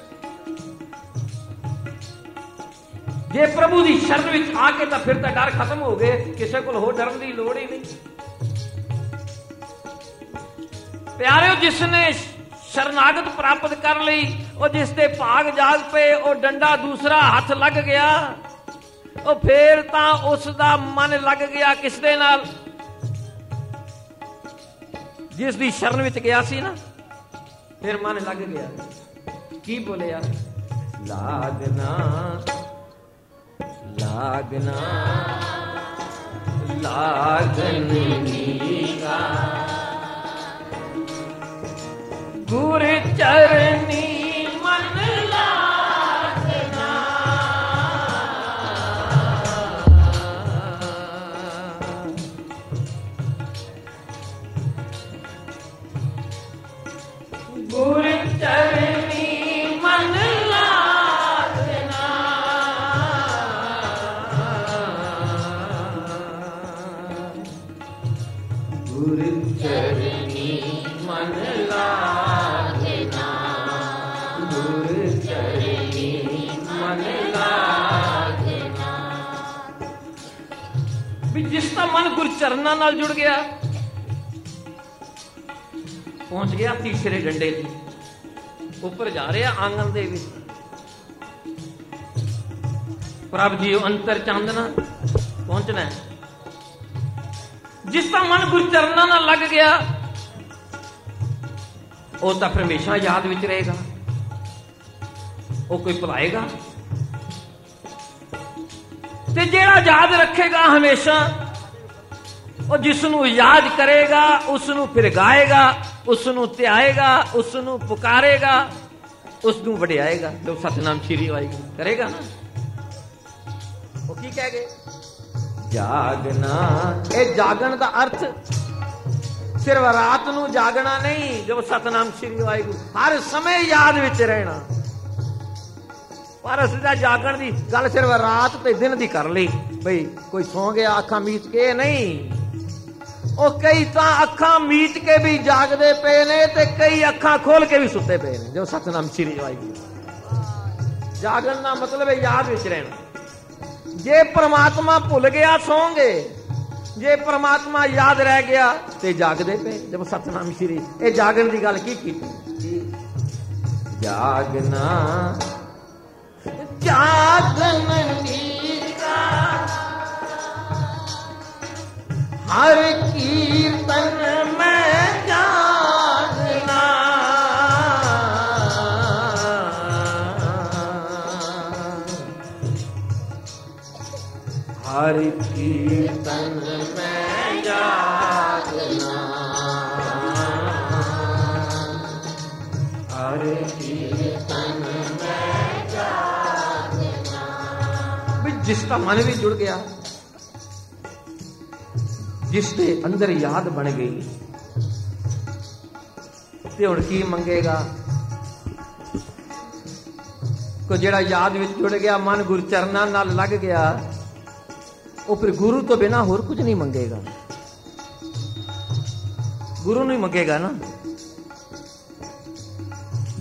ਜੇ ਪ੍ਰਭੂ ਦੀ ਸ਼ਰਨ ਵਿੱਚ ਆ ਕੇ ਤਾਂ ਫਿਰ ਤਾਂ ਡਰ ਖਤਮ ਹੋ ਗਏ, ਕਿਸੇ ਕੋਲ ਹੋਰ ਡਰਨ ਦੀ ਲੋੜ ਹੀ ਨਹੀਂ। ਪਿਆਰਿਓ, ਜਿਸਨੇ ਸ਼ਰਨਾਗਤ ਪ੍ਰਾਪਤ ਕਰ ਲਈ, ਉਹ ਜਿਸ ਤੇ ਭਾਗ ਜਾਗ ਪਏ, ਉਹ ਡੰਡਾ ਦੂਸਰਾ ਹੱਥ ਲੱਗ ਗਿਆ, ਉਹ ਫੇਰ ਤਾਂ ਉਸ ਦਾ ਮਨ ਲੱਗ ਗਿਆ ਕਿਸ ਦੇ ਨਾਲ? ਜਿਸ ਦੀ ਸ਼ਰਨ ਵਿੱਚ ਗਿਆ ਸੀ ਨਾ, ਫਿਰ ਮਨ ਲੱਗ ਗਿਆ। ਕੀ ਬੋਲਿਆ? ਲਾਗਨਾ ਲਾਗਨਾ ਲਾਗਨ ਨੀਗਾ, ਗੁਰ ਚਰਨੀ ਮਨ ਲਾਗਨਾ, ਗੁਰ ਚਰਨੀ ਮਨ ਲਾਗਨਾ, ਗੁਰ ਚਰਨੀ ਮਨ ਲਾਗਨਾ, ਗੁਰ ਚਰਨੀ ਮਨ ਲਾਗਨਾ। ਵੀ ਜਿਸ ਦਾ ਮਨ ਗੁਰ ਚਰਨਾਂ ਨਾਲ ਜੁੜ ਗਿਆ, ਪਹੁੰਚ ਗਿਆ ਤੀਸਰੇ ਡੰਡੇ ਤੇ, ਉੱਪਰ ਜਾ ਰਿਹਾ ਆਂਗਣ ਦੇ ਵਿੱਚ। ਪ੍ਰਭ ਜੀ ਅੰਤਰ ਚਾਂਦਨਾ ਪਹੁੰਚਣਾ। ਜਿਸ ਦਾ ਮਨ ਗੁਰ ਚਰਨਾਂ ਨਾਲ ਲੱਗ ਗਿਆ, ਉਹ ਤਾਂ ਫਿਰ ਹਮੇਸ਼ਾ ਯਾਦ ਵਿੱਚ ਰਹੇਗਾ। ਉਹ ਕੋਈ ਭੁਲਾਏਗਾ? ਤੇ ਜਿਹੜਾ ਯਾਦ ਰੱਖੇਗਾ ਹਮੇਸ਼ਾ, ਉਹ ਜਿਸ ਨੂੰ ਯਾਦ ਕਰੇਗਾ ਉਸ ਨੂੰ ਫਿਰ ਗਾਏਗਾ, ਉਸ ਨੂੰ ਧਿਆਏਗਾ, ਉਸ ਨੂੰ ਪੁਕਾਰੇਗਾ, ਉਸ ਨੂੰ ਵਡਿਆਏਗਾ। ਜੋ ਸਤਨਾਮ ਸ਼੍ਰੀ ਵਾਹਿਗੁਰੂ ਕਰੇਗਾ ਨਾ, ਉਹ ਕੀ ਕਹਿ ਗਏ? ਜਾਗਣਾ। ਇਹ ਜਾਗਣ ਦਾ ਅਰਥ ਸਿਰਫ ਰਾਤ ਨੂੰ ਜਾਗਣਾ ਨਹੀਂ, ਜੋ ਸਤਨਾਮ ਸ਼੍ਰੀ ਵਾਹਿਗੁਰੂ ਹਰ ਸਮੇਂ ਯਾਦ ਵਿੱਚ ਰਹਿਣਾ। ਪਰ ਅਸੀਂ ਤਾਂ ਜਾਗਣ ਦੀ ਗੱਲ ਸਿਰਫ ਰਾਤ ਤੇ ਦਿਨ ਦੀ ਕਰ ਲਈ, ਬਈ ਕੋਈ ਸੌਂ ਗਿਆ ਅੱਖਾਂ ਮੀਚ ਕੇ, ਨਹੀਂ। ਉਹ ਕਈ ਤਾਂ ਅੱਖਾਂ ਮੀਚ ਕੇ ਵੀ ਜਾਗਦੇ ਪਏ ਨੇ, ਤੇ ਕਈ ਅੱਖਾਂ ਖੋਲ ਕੇ ਵੀ ਸੁੱਤੇ ਪਏ ਨੇ। ਜੋ ਸਤਨਾਮ ਸ਼੍ਰੀ ਵਾਹਿਗੁਰੂ। ਜਾਗਣ ਦਾ ਮਤਲਬ ਹੈ ਯਾਦ ਵਿੱਚ ਰਹਿਣਾ। ਜੇ ਪ੍ਰਮਾਤਮਾ ਭੁੱਲ ਗਿਆ ਸੌਂਗੇ, ਜੇ ਪ੍ਰਮਾਤਮਾ ਯਾਦ ਰਹਿ ਗਿਆ ਤੇ ਜਾਗਦੇ ਪਏ। ਜਦ ਸਤਨਾਮ ਸ਼੍ਰੀ, ਇਹ ਜਾਗਣ ਦੀ ਗੱਲ ਕੀ ਕੀਤੀ? ਜਾਗਣਾ ਜਾਗਣ ਨੀਗਾ, ਹਰ ਕੀਰਤਨ ਮੈਂ ਜਾਗਣਾ, ਹਰ ਕੀਰਤਨ ਮੈਂ ਜਾਗਣਾ, ਹਰ ਕੀਰਤਨ ਮੈਂ ਜਾਗਣਾ। ਵੀ ਜਿਸ ਦਾ ਮਨ ਵੀ ਜੁੜ ਗਿਆ, ਜਿਸ ਦੇ ਅੰਦਰ ਯਾਦ ਬਣ ਗਈ, ਤੇ ਹੁਣ ਕੀ ਮੰਗੇਗਾ? ਕੋ ਜਿਹੜਾ ਯਾਦ ਵਿੱਚ ਜੁੜ ਗਿਆ, ਮਨ ਗੁਰੂ ਚਰਨਾਂ ਨਾਲ ਲੱਗ ਗਿਆ, ਉਹ ਫਿਰ ਗੁਰੂ ਤੋਂ ਬਿਨਾਂ ਹੋਰ ਕੁਝ ਨਹੀਂ ਮੰਗੇਗਾ। ਗੁਰੂ ਨੂੰ ਹੀ ਮੰਗੇਗਾ ਨਾ।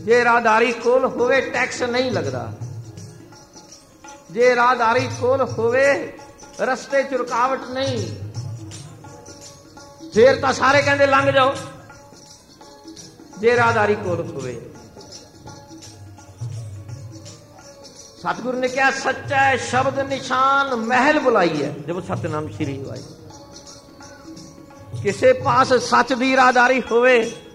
ਜੇ ਰਾਹਦਾਰੀ ਕੋਲ ਹੋਵੇ ਟੈਕਸ ਨਹੀਂ ਲੱਗਦਾ, ਜੇ ਰਾਹਦਾਰੀ ਕੋਲ ਹੋਵੇ ਰਸਤੇ 'ਚ ਰੁਕਾਵਟ ਨਹੀਂ, ਫੇਰ ਤਾਂ ਸਾਰੇ ਕਹਿੰਦੇ ਲੰਘ ਜਾਓ। ਜੇ ਰਾਹਦਾਰੀ ਕੋਲ ਹੋਵੇ, ਸਤਿਗੁਰੂ ਨੇ ਕਿਹਾ ਸੱਚਾ ਸ਼ਬਦ ਨਿਸ਼ਾਨ ਮਹਿਲ ਬੁਲਾਈ ਹੈ। ਜਬ ਸਤਨਾਮ ਸ਼੍ਰੀ ਵਾਹਿਗੁਰੂ, ਕਿਸੇ ਪਾਸ ਸੱਚ ਦੀ ਰਾਹਦਾਰੀ ਹੋਵੇ,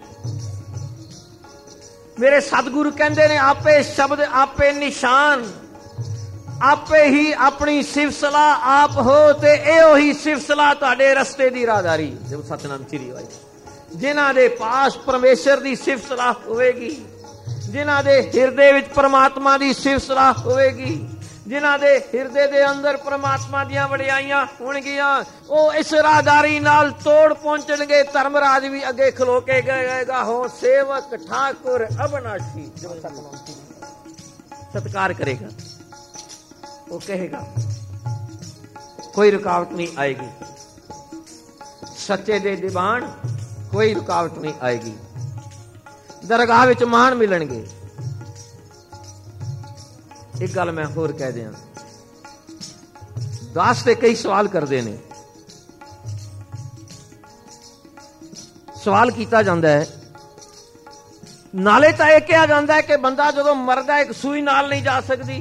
ਮੇਰੇ ਸਤਿਗੁਰੂ ਕਹਿੰਦੇ ਨੇ ਆਪੇ ਸ਼ਬਦ ਆਪੇ ਨਿਸ਼ਾਨ, ਆਪੇ ਹੀ ਆਪਣੀ ਸਿਫਤ ਸਲਾਹ ਆਪ ਹੋ, ਤੇ ਇਹ ਉਹੀ ਸਿਫਤ ਸਲਾਹ ਤੁਹਾਡੇ ਰਸਤੇ ਦੀ ਰਾਹਦਾਰੀ। ਜਬ ਸਤਨਾਮ ਸ਼੍ਰੀ ਵਾਹਿਗੁਰੂ, ਜਿਨ੍ਹਾਂ ਦੇ ਪਾਸ ਪਰਮੇਸ਼ਰ ਦੀ ਸਿਫਤ ਸਲਾਹ ਹੋਵੇਗੀ, ਜਿਨ੍ਹਾਂ ਦੇ ਹਿਰਦੇ ਵਿੱਚ ਪਰਮਾਤਮਾ ਦੀ ਸਿਫਤ ਸਲਾਹ ਹੋਵੇਗੀ, ਜਿਨ੍ਹਾਂ ਦੇ ਹਿਰਦੇ ਦੇ ਅੰਦਰ ਪਰਮਾਤਮਾ ਦੀਆਂ ਵਡਿਆਈਆਂ ਹੋਣਗੀਆਂ, ਉਹ ਇਸ ਰਾਹਦਾਰੀ ਨਾਲ ਤੋੜ ਪਹੁੰਚਣਗੇ। ਧਰਮਰਾਜ ਵੀ ਅੱਗੇ ਖਲੋ ਕੇ ਕਹੇਗਾ ਹੋ ਸੇਵਕ ਠਾਕੁਰ ਅਬਨਾਸ਼ੀ। ਸਤਿਕਾਰ ਕਰੇਗਾ, ਉਹ ਕਹੇਗਾ ਕੋਈ ਰੁਕਾਵਟ ਨਹੀਂ ਆਏਗੀ, ਸੱਚੇ ਦੇ ਦੀਵਾਨ ਕੋਈ ਰੁਕਾਵਟ ਨਹੀਂ ਆਏਗੀ, ਦਰਗਾਹ ਵਿੱਚ ਮਾਣ ਮਿਲਣਗੇ। ਇੱਕ ਗੱਲ ਮੈਂ ਹੋਰ ਕਹਿ ਦਿਆਂ, ਦਾਸ ਤੇ ਕਈ ਸਵਾਲ ਕਰਦੇ ਨੇ। ਸਵਾਲ ਕੀਤਾ ਜਾਂਦਾ ਹੈ, ਨਾਲੇ ਤਾਂ ਇਹ ਕਿਹਾ ਜਾਂਦਾ ਹੈ ਕਿ ਬੰਦਾ ਜਦੋਂ ਮਰਦਾ ਇੱਕ ਸੂਈ ਨਾਲ ਨਹੀਂ ਜਾ ਸਕਦੀ,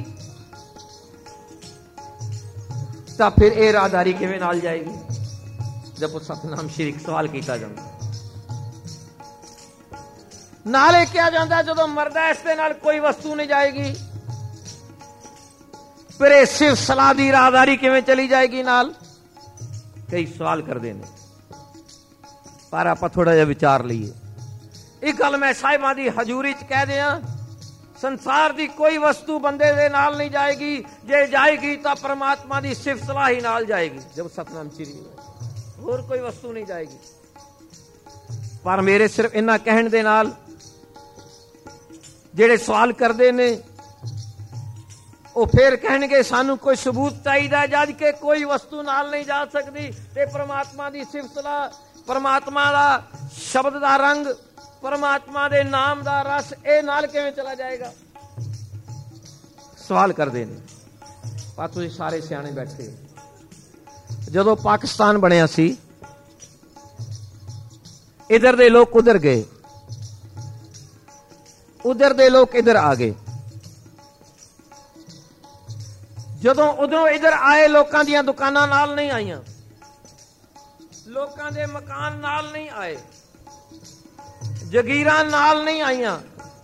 ਤਾਂ ਫਿਰ ਇਹ ਰਾਹਦਾਰੀ ਕਿਵੇਂ ਨਾਲ ਜਾਏਗੀ? ਜਦ ਸਤਨਾਮ ਸ਼੍ਰੀ ਸਵਾਲ ਕੀਤਾ ਜਾਂਦਾ, ਨਾਲੇ ਕਿਹਾ ਜਾਂਦਾ ਜਦੋਂ ਮਰਦਾ ਇਸ ਦੇ ਨਾਲ ਕੋਈ ਵਸਤੂ ਨਹੀਂ ਜਾਏਗੀ, ਫਿਰ ਇਹ ਸਿਰਫ ਸਲਾਹ ਦੀ ਰਾਹਦਾਰੀ ਕਿਵੇਂ ਚਲੀ ਜਾਏਗੀ ਨਾਲ? ਕਈ ਸਵਾਲ ਕਰਦੇ ਨੇ, ਪਰ ਆਪਾਂ ਥੋੜਾ ਜਿਹਾ ਵਿਚਾਰ ਲਈਏ। ਇੱਕ ਗੱਲ ਮੈਂ ਸਾਹਿਬਾਂ ਦੀ ਹਜ਼ੂਰੀ ਚ ਕਹਿ ਦਿਆਂ, ਸੰਸਾਰ ਦੀ ਕੋਈ ਵਸਤੂ ਬੰਦੇ ਦੇ ਨਾਲ ਨਹੀਂ ਜਾਏਗੀ, ਜੇ ਜਾਏਗੀ ਤਾਂ ਪਰਮਾਤਮਾ ਦੀ ਸਿਫਤ ਸਲਾਹ ਹੀ ਨਾਲ ਜਾਏਗੀ। ਜਦ ਸਤਨਾਮ ਸ਼੍ਰੀ, ਹੋਰ ਕੋਈ ਵਸਤੂ ਨਹੀਂ ਜਾਏਗੀ। ਪਰ ਮੇਰੇ ਸਿਰਫ ਇਹਨਾਂ ਕਹਿਣ ਦੇ ਨਾਲ ਜਿਹੜੇ ਸਵਾਲ ਕਰਦੇ ਨੇ ਉਹ ਫੇਰ ਕਹਿਣਗੇ ਸਾਨੂੰ ਕੋਈ ਸਬੂਤ ਚਾਹੀਦਾ, ਜਦ ਕਿ ਕੋਈ ਵਸਤੂ ਨਾਲ ਨਹੀਂ ਜਾ ਸਕਦੀ, ਤੇ ਪਰਮਾਤਮਾ ਦੀ ਸਿਫਤ ਸਲਾਹ, ਪਰਮਾਤਮਾ ਦਾ ਸ਼ਬਦ ਦਾ ਰੰਗ, ਪਰਮਾਤਮਾ ਦੇ ਨਾਮ ਦਾ ਰਸ, ਇਹ ਨਾਲ ਕਿਵੇਂ ਚਲਾ ਜਾਏਗਾ? ਸਵਾਲ ਕਰਦੇ ਨੇ। ਪਰ ਤੁਸੀਂ ਸਾਰੇ ਸਿਆਣੇ ਬੈਠੇ, ਜਦੋਂ ਪਾਕਿਸਤਾਨ ਬਣਿਆ ਸੀ, ਇਧਰ ਦੇ ਲੋਕ ਉਧਰ ਗਏ, ਉਧਰ ਦੇ ਲੋਕ ਇਧਰ ਆ ਗਏ। ਜਦੋਂ ਉਧਰੋਂ ਇਧਰ ਆਏ, ਲੋਕਾਂ ਦੀਆਂ ਦੁਕਾਨਾਂ ਨਾਲ ਨਹੀਂ ਆਈਆਂ, ਲੋਕਾਂ ਦੇ ਮਕਾਨ ਨਾਲ ਨਹੀਂ ਆਏ, ਜਗੀਰਾਂ ਨਾਲ ਨਹੀਂ ਆਈਆਂ।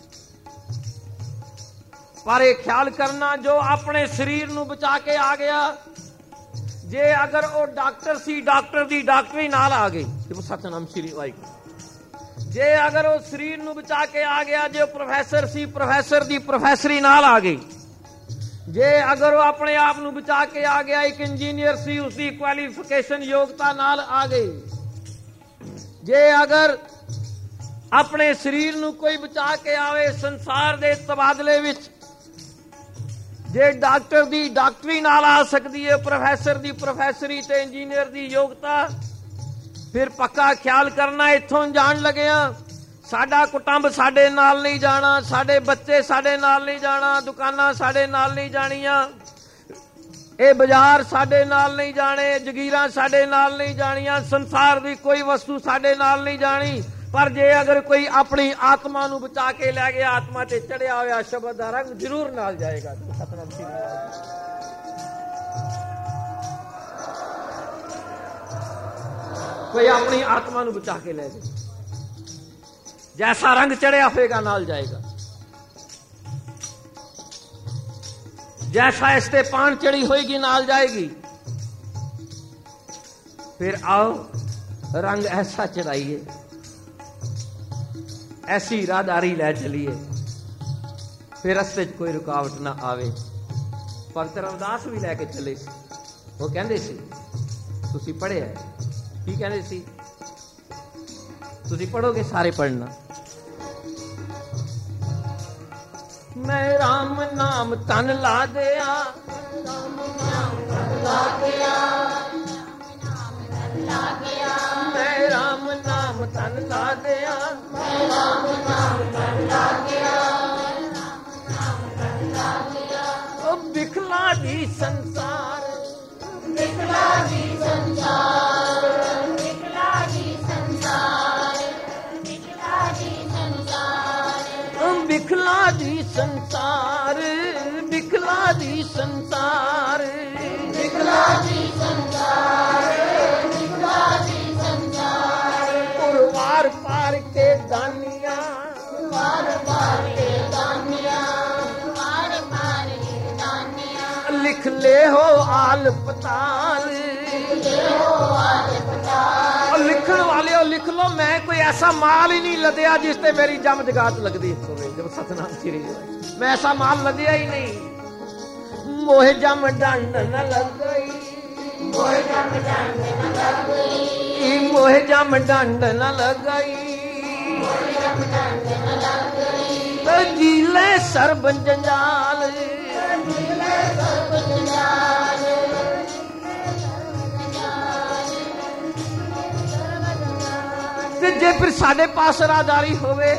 ਪਰ ਇਹ ਖਿਆਲ ਕਰਨਾ, ਜੋ ਆਪਣੇ ਸਰੀਰ ਨੂੰ ਬਚਾ ਕੇ ਆ ਗਿਆ, ਜੇ ਅਗਰ ਉਹ ਡਾਕਟਰ ਸੀ, ਡਾਕਟਰ ਦੀ ਡਾਕਟਰੀ ਨਾਲ ਆ ਗਈ। ਸਤਨਾਮ ਸ਼੍ਰੀ ਵਾਹਿਗੁਰੂ। ਜੇ ਅਗਰ ਉਹ ਸਰੀਰ ਨੂੰ ਬਚਾ ਕੇ ਆ ਗਿਆ, ਜੇ ਪ੍ਰੋਫੈਸਰ ਸੀ, ਪ੍ਰੋਫੈਸਰ ਦੀ ਪ੍ਰੋਫੈਸਰੀ ਨਾਲ ਆ ਗਈ। ਜੇ ਅਗਰ ਉਹ ਆਪਣੇ ਆਪ ਨੂੰ ਬਚਾ ਕੇ ਆ ਗਿਆ, ਇੱਕ ਇੰਜੀਨੀਅਰ ਸੀ, ਉਸਦੀ ਕੁਆਲੀਫਿਕੇਸ਼ਨ ਯੋਗਤਾ ਨਾਲ ਆ ਗਈ। ਜੇ ਅਗਰ ਆਪਣੇ ਸਰੀਰ ਨੂੰ ਕੋਈ ਬਚਾ ਕੇ ਆਵੇ ਸੰਸਾਰ ਦੇ ਤਬਾਦਲੇ ਵਿੱਚ, ਜੇ ਡਾਕਟਰ ਦੀ ਡਾਕਟਰੀ ਨਾਲ ਆ ਸਕਦੀ ਹੈ, ਪ੍ਰੋਫੈਸਰ ਦੀ ਪ੍ਰੋਫੈਸਰੀ ਤੇ ਇੰਜੀਨੀਅਰ ਦੀ ਯੋਗਤਾ, ਫਿਰ ਪੱਕਾ ਖਿਆਲ ਕਰਨਾ, ਇੱਥੋਂ ਜਾਣ ਲੱਗਿਆ ਸਾਡਾ ਕੁਟੁੰਬ ਸਾਡੇ ਨਾਲ ਨਹੀਂ ਜਾਣਾ, ਸਾਡੇ ਬੱਚੇ ਸਾਡੇ ਨਾਲ ਨਹੀਂ ਜਾਣਾ, ਦੁਕਾਨਾਂ ਸਾਡੇ ਨਾਲ ਨਹੀਂ ਜਾਣੀਆਂ, ਇਹ ਬਾਜ਼ਾਰ ਸਾਡੇ ਨਾਲ ਨਹੀਂ ਜਾਣੇ, ਜਗੀਰਾਂ ਸਾਡੇ ਨਾਲ ਨਹੀਂ ਜਾਣੀਆਂ, ਸੰਸਾਰ ਦੀ ਕੋਈ ਵਸਤੂ ਸਾਡੇ ਨਾਲ ਨਹੀਂ ਜਾਣੀ। ਪਰ ਜੇ ਅਗਰ ਕੋਈ ਆਪਣੀ ਆਤਮਾ ਨੂੰ ਬਚਾ ਕੇ ਲੈ ਗਿਆ, ਆਤਮਾ ਤੇ ਚੜਿਆ ਹੋਇਆ ਸ਼ਬਦ ਦਾ ਰੰਗ ਜ਼ਰੂਰ ਨਾਲ ਜਾਏਗਾ। ਸਤਨਾਮ ਸ਼੍ਰੀ ਵਾਹਿਗੁਰੂ। ਕੋਈ ਆਪਣੀ ਆਤਮਾ ਨੂੰ ਬਚਾ ਕੇ ਲੈ ਜਾਏ, ਜੈਸਾ ਰੰਗ ਚੜਿਆ ਹੋਏਗਾ ਨਾਲ ਜਾਏਗਾ, जैसा इस ते पान चढ़ी होएगी नाल जाएगी। फिर आओ रंग ऐसा चढ़ाइए, ऐसी राहदारी लै चलिए, फिर रस्ते च कोई रुकावट ना आवे। भगत रविदास भी लैके चले सी, वो कहंदे सी, तुसी पढ़िया की कहंदे सी, तुसी पढ़ोगे सारे पढ़ना, मैं राम नाम तन ला दिया, राम नाम तन ला दिया, मैं राम नाम तन ला दिया, मैं राम नाम तन ला दिया। ਸੰਸਾਰ ਵਿਖਲਾ ਜੀ ਸੰਸਾਰ ਵਿਖਲਾ ਜੀ ਸੰਸਾਰ ਵਿਖਲਾ ਜੀ ਸੰਸਾਰ ਪੁਰਵਾਰ ਪਾਰ ਕੇ ਦਾਨੀਆਂ ਵਾਰ ਵਾਰ ਕੇ ਦਾਨੀਆਂ ਵਾਰ ਵਾਰ ਕੇ ਦਾਨੀਆਂ ਲਿਖ ਲੈ ਹੋ ਆਲ ਪਤਾਲ ਲਿਖਣ ਵਾਲਿਓ ਲਿਖ ਲੋ ਮੈਂ ਕੋਈ ਐਸਾ ਮਾਲ ਹੀ ਨਹੀਂ ਲੱਦਿਆ ਜਿਸ ਤੇ ਮੇਰੀ ਜਮ ਜਗਾਤ ਲੱਗਦੀ ਹੋਵੇ ਜਦ ਸਤਨਾਮ ਸ੍ਰੀ ਮੈਂ ਐਸਾ ਮਾਲ ਲੱਦਿਆ ਹੀ ਨਹੀਂ ਮੋਹ ਜਮ ਡੰਡ ਨ ਲੱਗਈ ਮੋਹ ਜਮ ਡੰਡ ਨ ਲੱਗਈ ਮੋਹ ਜਮ ਡੰਡ ਨ ਲੱਗਈ ਮੋਹ ਜਮ ਡੰਡ ਨ ਲੱਗਈ ਤੇ ਜੀਲੇ ਸਰਬ ਜੰਜਾਲ ਜੀਲੇ ਸਰਬ ਜੰਜਾਲ ਤੇ ਜੇ ਫਿਰ ਸਾਡੇ ਪਾਸ ਰਾਹਦਾਰੀ ਹੋਵੇ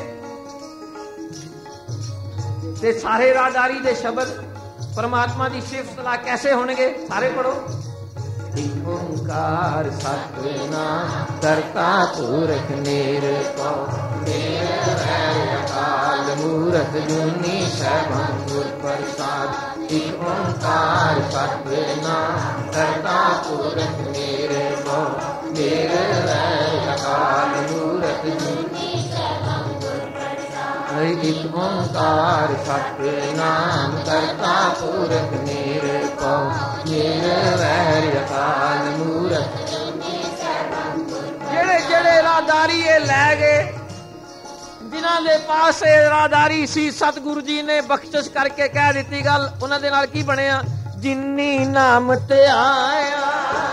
ਤੇ ਸਾਰੇ ਰਾਹਦਾਰੀ ਦੇ ਸ਼ਬਦ ਪਰਮਾਤਮਾ ਦੀ ਸਿਫਤ ਸਲਾਹ ਕੈਸੇ ਹੋਣਗੇ ਸਾਰੇ ਪੜੋ ਇੱਕ ਓੰਕਾਰ ਸਤਿਨਾਮ ਕਰਤਾ ਪੁਰਖ ਨਿਰਭਉ ਨਿਰਵੈਰ ਅਕਾਲ ਮੂਰਤ ਜੁਨੀ ਸੈਭੰ ਗੁਰ ਪ੍ਰਸਾਦ ਇੱਕ ਓੰਕਾਰ ਸਤਿਨਾਮ ਕਰਤਾ ਪੁਰਖ ਨਿਰਭਉ ਨਿਰਵੈਰ ਅਕਾਲ ਮੂਰਤ ਜੁਨੀ ਸੈਭੰ ਗੁਰ ਪ੍ਰਸਾਦ ਇੱਕ ਓੰਕਾਰ ਸਤਿਨਾਮ ਕਰਤਾ ਪੁਰਖ ਨਿਰਭਉ ਨਿਰਵੈਰ ਅਕਾਲ ਮੂਰਤ ਜਿਹੜੇ ਜਿਹੜੇ ਰਾਹਦਾਰੀ ਇਹ ਲੈ ਗਏ ਜਿਨ੍ਹਾਂ ਦੇ ਪਾਸ ਇਹ ਰਾਹਦਾਰੀ ਸੀ ਸਤਿਗੁਰੂ ਜੀ ਨੇ ਬਖਸ਼ਿਸ਼ ਕਰਕੇ ਕਹਿ ਦਿੱਤੀ ਗੱਲ ਉਹਨਾਂ ਦੇ ਨਾਲ ਕੀ ਬਣਿਆ ਜਿਨੀ ਨਾਮ ਤੇ ਆਇਆ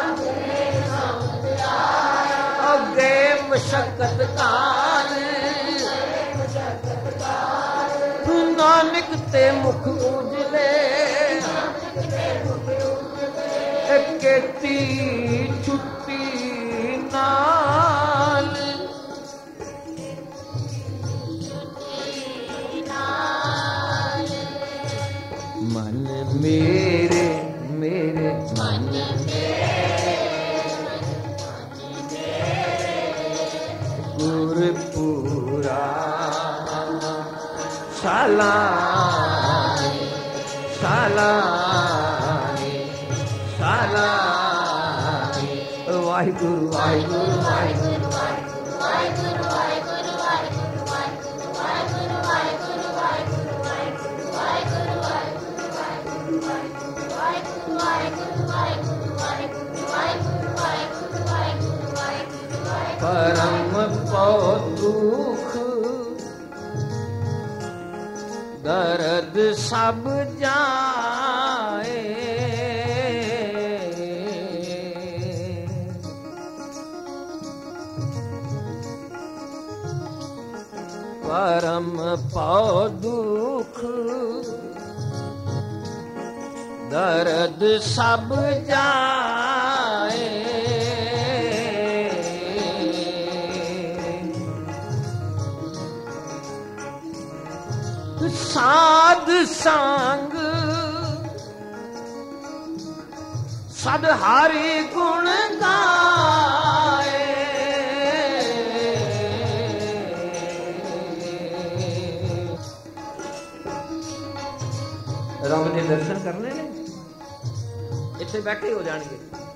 ਅੱਗੇ ਮਸ਼ਕਤ ਕਾਲ ਨਾਨਕ ਤੇ ਮੁਖ ਉਜਲੇ ਕੇਤੀ ਛੁੱਟੀ ਨਾਲ ਮਨ ਮੇਰੇ ਮੇਰੇ ਮਨ ਗੁਰਪੂਰਾ ਸਾਲਾਨੀ ਸਾਲਾਨੀ ਸਾਲਾਨੀ ਵਾਹਿਗੁਰੂ ਵਾਹਿਗੁਰੂ ਵਾਹਿਗੁਰੂ ਵਾਹਿਗੁਰੂ ਵਾਹਿਗੁਰੂ ਵਾਹਿਗੁਰੂ ਵਾਹਿਗੁਰੂ ਵਾਹਿਗੁਰੂ ਵਾਹਿਗੁਰੂ ਵਾਹਿਗੁਰੂ ਵਾਹਿਗੁਰੂ ਵਾਹਿਗੁਰੂ ਵਾਹਿਗੁਰੂ ਵਾਹਿਗੁਰੂ ਵਾਹਿਗੁਰੂ ਵਾਹਿਗੁਰੂ ਵਾਹਿਗੁਰੂ ਵਾਹਿਗੁਰੂ ਵਾਹਿਗੁਰੂ ਪਰਮ ਪਉ ਦੁਖ ਦਰਦ ਸਭ ਜਾਏ ਪਰਮ ਪਉ ਦੁਖ ਦਰਦ ਸਭ ਜਾਏ ਸਾਧ ਸੰਗ ਸਦ ਹਰਿ ਗੁਣ ਗਾਏ ਰੱਬ ਦੇ ਦਰਸ਼ਨ ਕਰਨੇ ਨੇ ਇੱਥੇ ਬੈਠੇ ਹੋ ਜਾਣਗੇ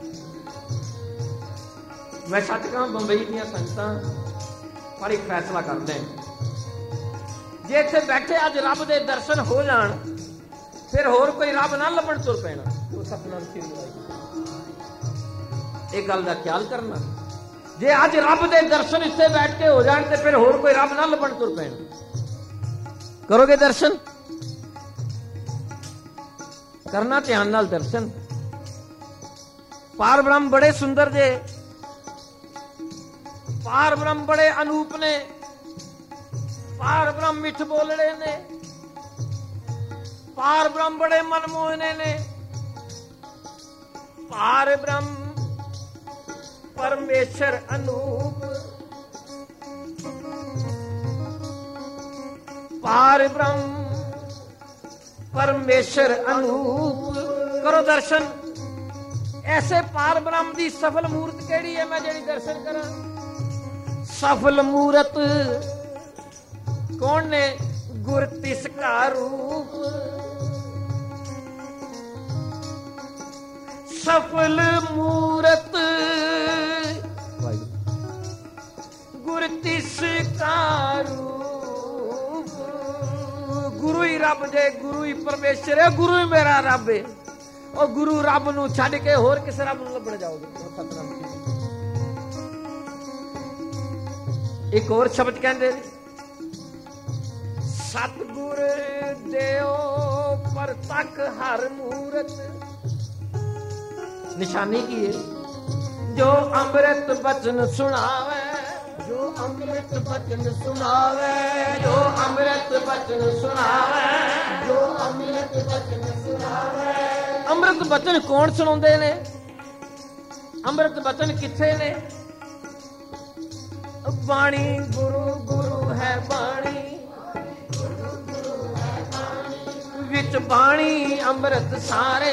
ਮੈਂ ਸੱਚ ਕਹਾਂ ਬੰਬਈ ਦੀਆਂ ਸੰਗਤਾਂ ਪਰ ਇੱਕ ਫੈਸਲਾ ਕਰਦੇ ਨੇ ਜੇ ਇੱਥੇ ਬੈਠੇ ਅੱਜ ਰੱਬ ਦੇ ਦਰਸ਼ਨ ਹੋ ਜਾਣ ਫਿਰ ਹੋਰ ਕੋਈ ਰੱਬ ਨਾ ਲੱਭਣ ਤੁਰ ਪੈਣਾ ਉਹ ਸਤਨਾਮ ਸ੍ਰੀ ਵਾਹਿਗੁਰੂ ਇਹ ਗੱਲ ਦਾ ਖਿਆਲ ਕਰਨਾ ਜੇ ਅੱਜ ਰੱਬ ਦੇ ਦਰਸ਼ਨ ਇੱਥੇ ਬੈਠ ਕੇ ਹੋ ਜਾਣ ਤੇ ਫਿਰ ਹੋਰ ਕੋਈ ਰੱਬ ਨਾ ਲੱਭਣ ਤੁਰ ਪੈਣਾ ਕਰੋਗੇ ਦਰਸ਼ਨ ਕਰਨਾ ਧਿਆਨ ਨਾਲ ਦਰਸ਼ਨ ਪਾਰ ਬ੍ਰਹਮ ਬੜੇ ਸੁੰਦਰ ਜੇ ਪਾਰ ਬ੍ਰਹਮ ਬੜੇ ਅਨੂਪ ਨੇ ਪਾਰ ਬ੍ਰਹਮ ਮਿੱਠ ਬੋਲੜੇ ਨੇ ਪਾਰ ਬ੍ਰਹਮ ਬੜੇ ਮਨਮੋਹਨੇ ਨੇ ਪਾਰ ਬ੍ਰਹਮ ਪਰਮੇਸ਼ਰ ਅਨੂਪ ਪਾਰ ਬ੍ਰਹਮ ਪਰਮੇਸ਼ਰ ਅਨੂਪ ਕਰੋ ਦਰਸ਼ਨ ਐਸੇ ਪਾਰ ਬ੍ਰਹਮ ਦੀ ਸਫਲ ਮੂਰਤ ਕਿਹੜੀ ਹੈ ਮੈਂ ਜਿਹੜੀ ਦਰਸ਼ਨ ਕਰਾਂ ਸਫਲ ਮੂਰਤ ਕੌਣ ਨੇ गुर तिसका रूप सफल मूरत गुर तिसका रूप। गुरु ही रब जे, गुरु ही परमेश्वर है, गुरु ही मेरा रब है। और गुरु रब नूं छड्ड के होर किस रब नूं लभण जाओगे? सतनाम। एक और शब्द कहते सतगुर देओ परतख हर मूरत। निशानी की है जो अमृत बचन सुनावे, जो अमृत बचन सुनावे, जो अमृत बचन सुनावे, जो अमृत बचन सुनावे। अमृत बचन कौन सुनाते ने? अमृत बचन किथे ने? बाणी गुरु गुरु है बाणी, विच बाणी अमृत सारे।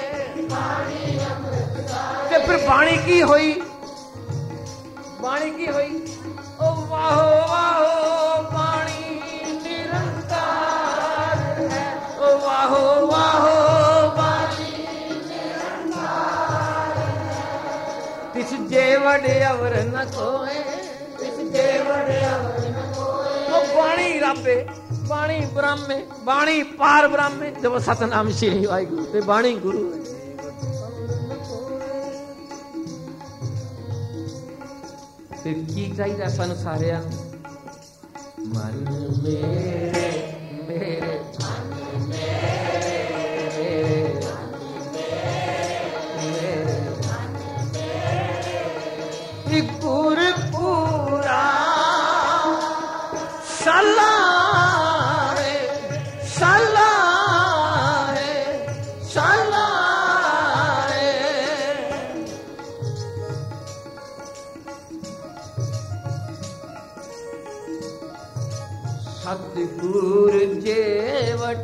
ते फिर बाणी की होई? बाणी की होई? ओ वाहो वाहो बाणी निरंकार है, ओ वाहो वाहो बाणी निरंकार है। तिस जेवड़ अवर न कोए, तिस जेवड़ अवर न कोए। वो बाणी रब है, बाणी ब्रह्म है, बाणी पार ब्रह्म है। जब सतनाम श्री वाहिगुरु ते बाणी गुरु है। की चाहिए सन सारिया मन मेरे मेरे मन मेरे मेरे गुर पूरा सला सला सला सतगुर जेवट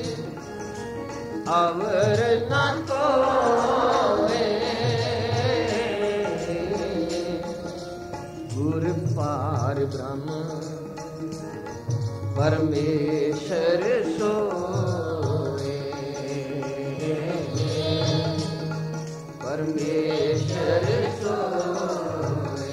अवर न कोए, गुर पार ब्रह्म परमेश्वर सोए, परमेश्वर सोए।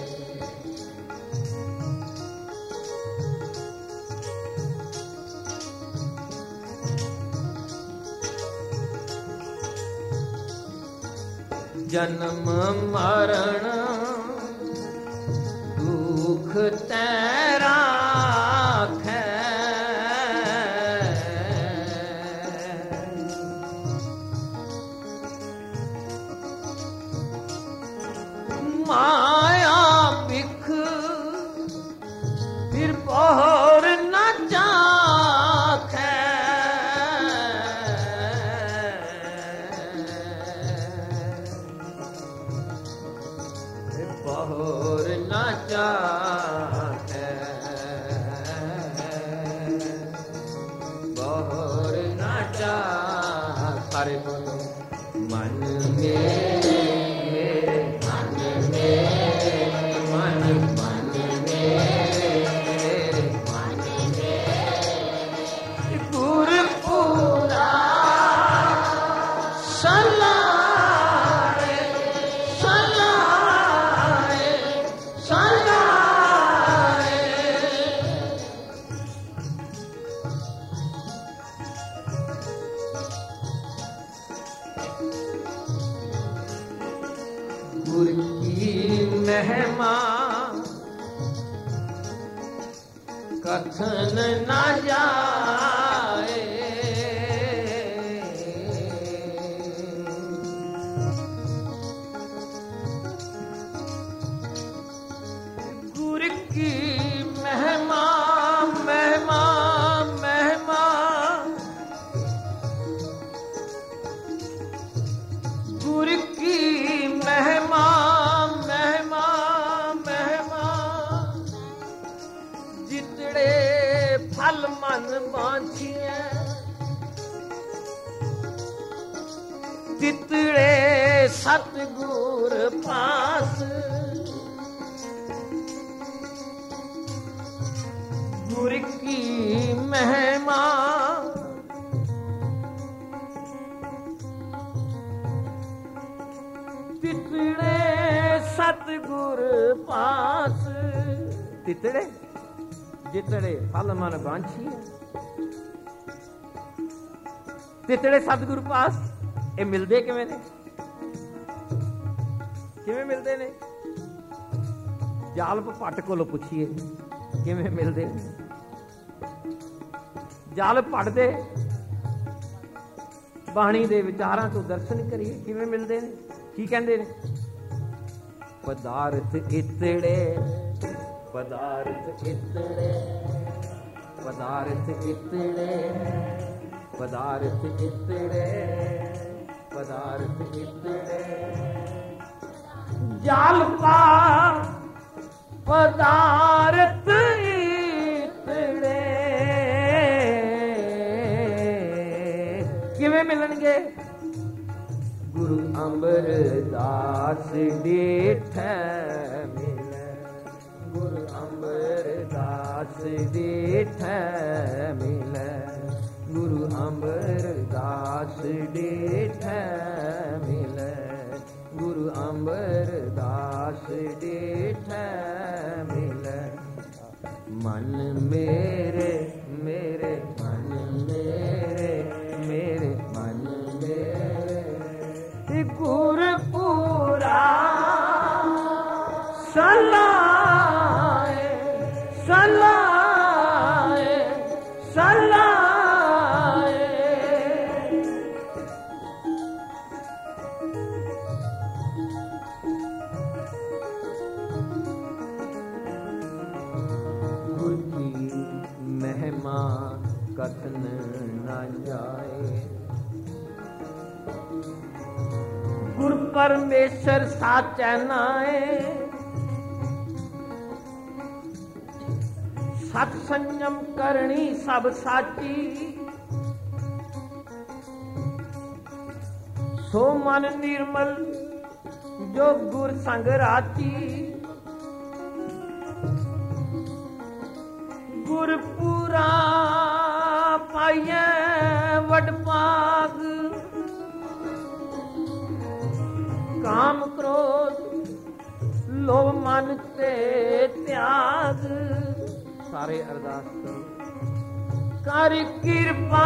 जन्म मरण दुख तेरा है, माया बिख फिर पहर न चाखे। पहर न चाखे, पहर न चाखे। सारे बोलो मन मेरे मेरे मन मेरे मन मन मेरे मन मेरे गुर पूरा सला सला सला। गुर की महिमा कथन न जाए, गुर की महिमा महिमा महिमा गुर की महिमा महिमा महिमा। जितड़े फल मन बांछिए, तितड़े सतगुर पास। गुर की सतगुर पास। तितड़े जितड़े फल मन बांछी। तितड़े सतगुर पास ये मिलते किवें ने? किवें मिलते ने? जालप भट्ट कोलों पुछिए किवें मिलते? जालप भट्ट दे बाणी दे विचारां तो दर्शन करिए किवें मिलते ने? की कहंदे ने? पदार्थ इतड़े पदार्थ इतड़े पदार्थ इतड़े पदार्थ इतड़े पदार्थ इतड़े जालपा पदार्थ इतड़े किवें मिलणगे? गुरु अमरदास डेठ मिले। गुरु अमरदास डेठ मिले। गुरु अमरदास डेठ मिले। गुरु अमरदास डेठ मिले। मन मेरे मेरे मन मेरे मेरे मन मेरे गुरपुरा सलाए सलाए सलाए। गुर की महिमा कथन न जाए। गुर परमेश्वर साचा नाए। सत संयम करनी सब साची। सो मन निर्मल जो गुर संग राची। गुरपुरा पाइए वड पाग। काम क्रोध लोभ मन ते त्याग। सारे अरदास करो। कर कृपा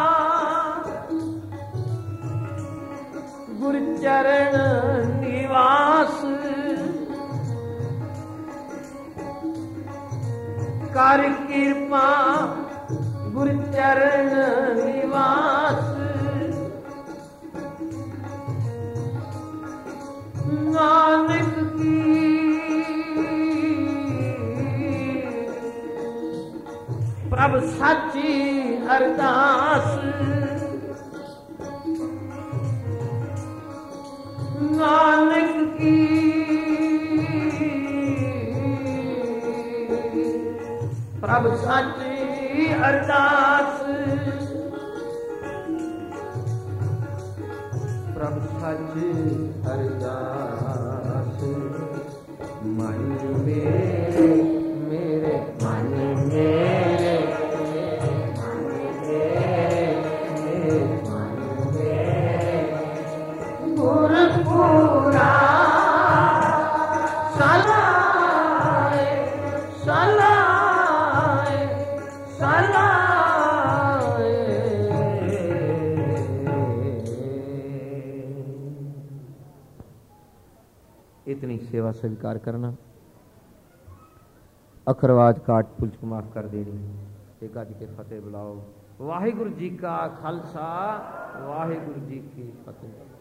गुर चरण निवास। कर कृपा गुर चरण निवास। नानक की प्रभ साची अरदास। नानक की प्रभ साची अरदास। प्रभ साची अरदास। मन मेरे मेरे मन मेरे गुरपुरा सलाए सलाए सलाए। इतनी सेवा स्वीकार करना। अखरवाज काट पुलच को माफ कर देनी। एक अज के फतेह बुलाओ। वाहिगुरु जी का खालसा वाहिगुरु जी की फतेह।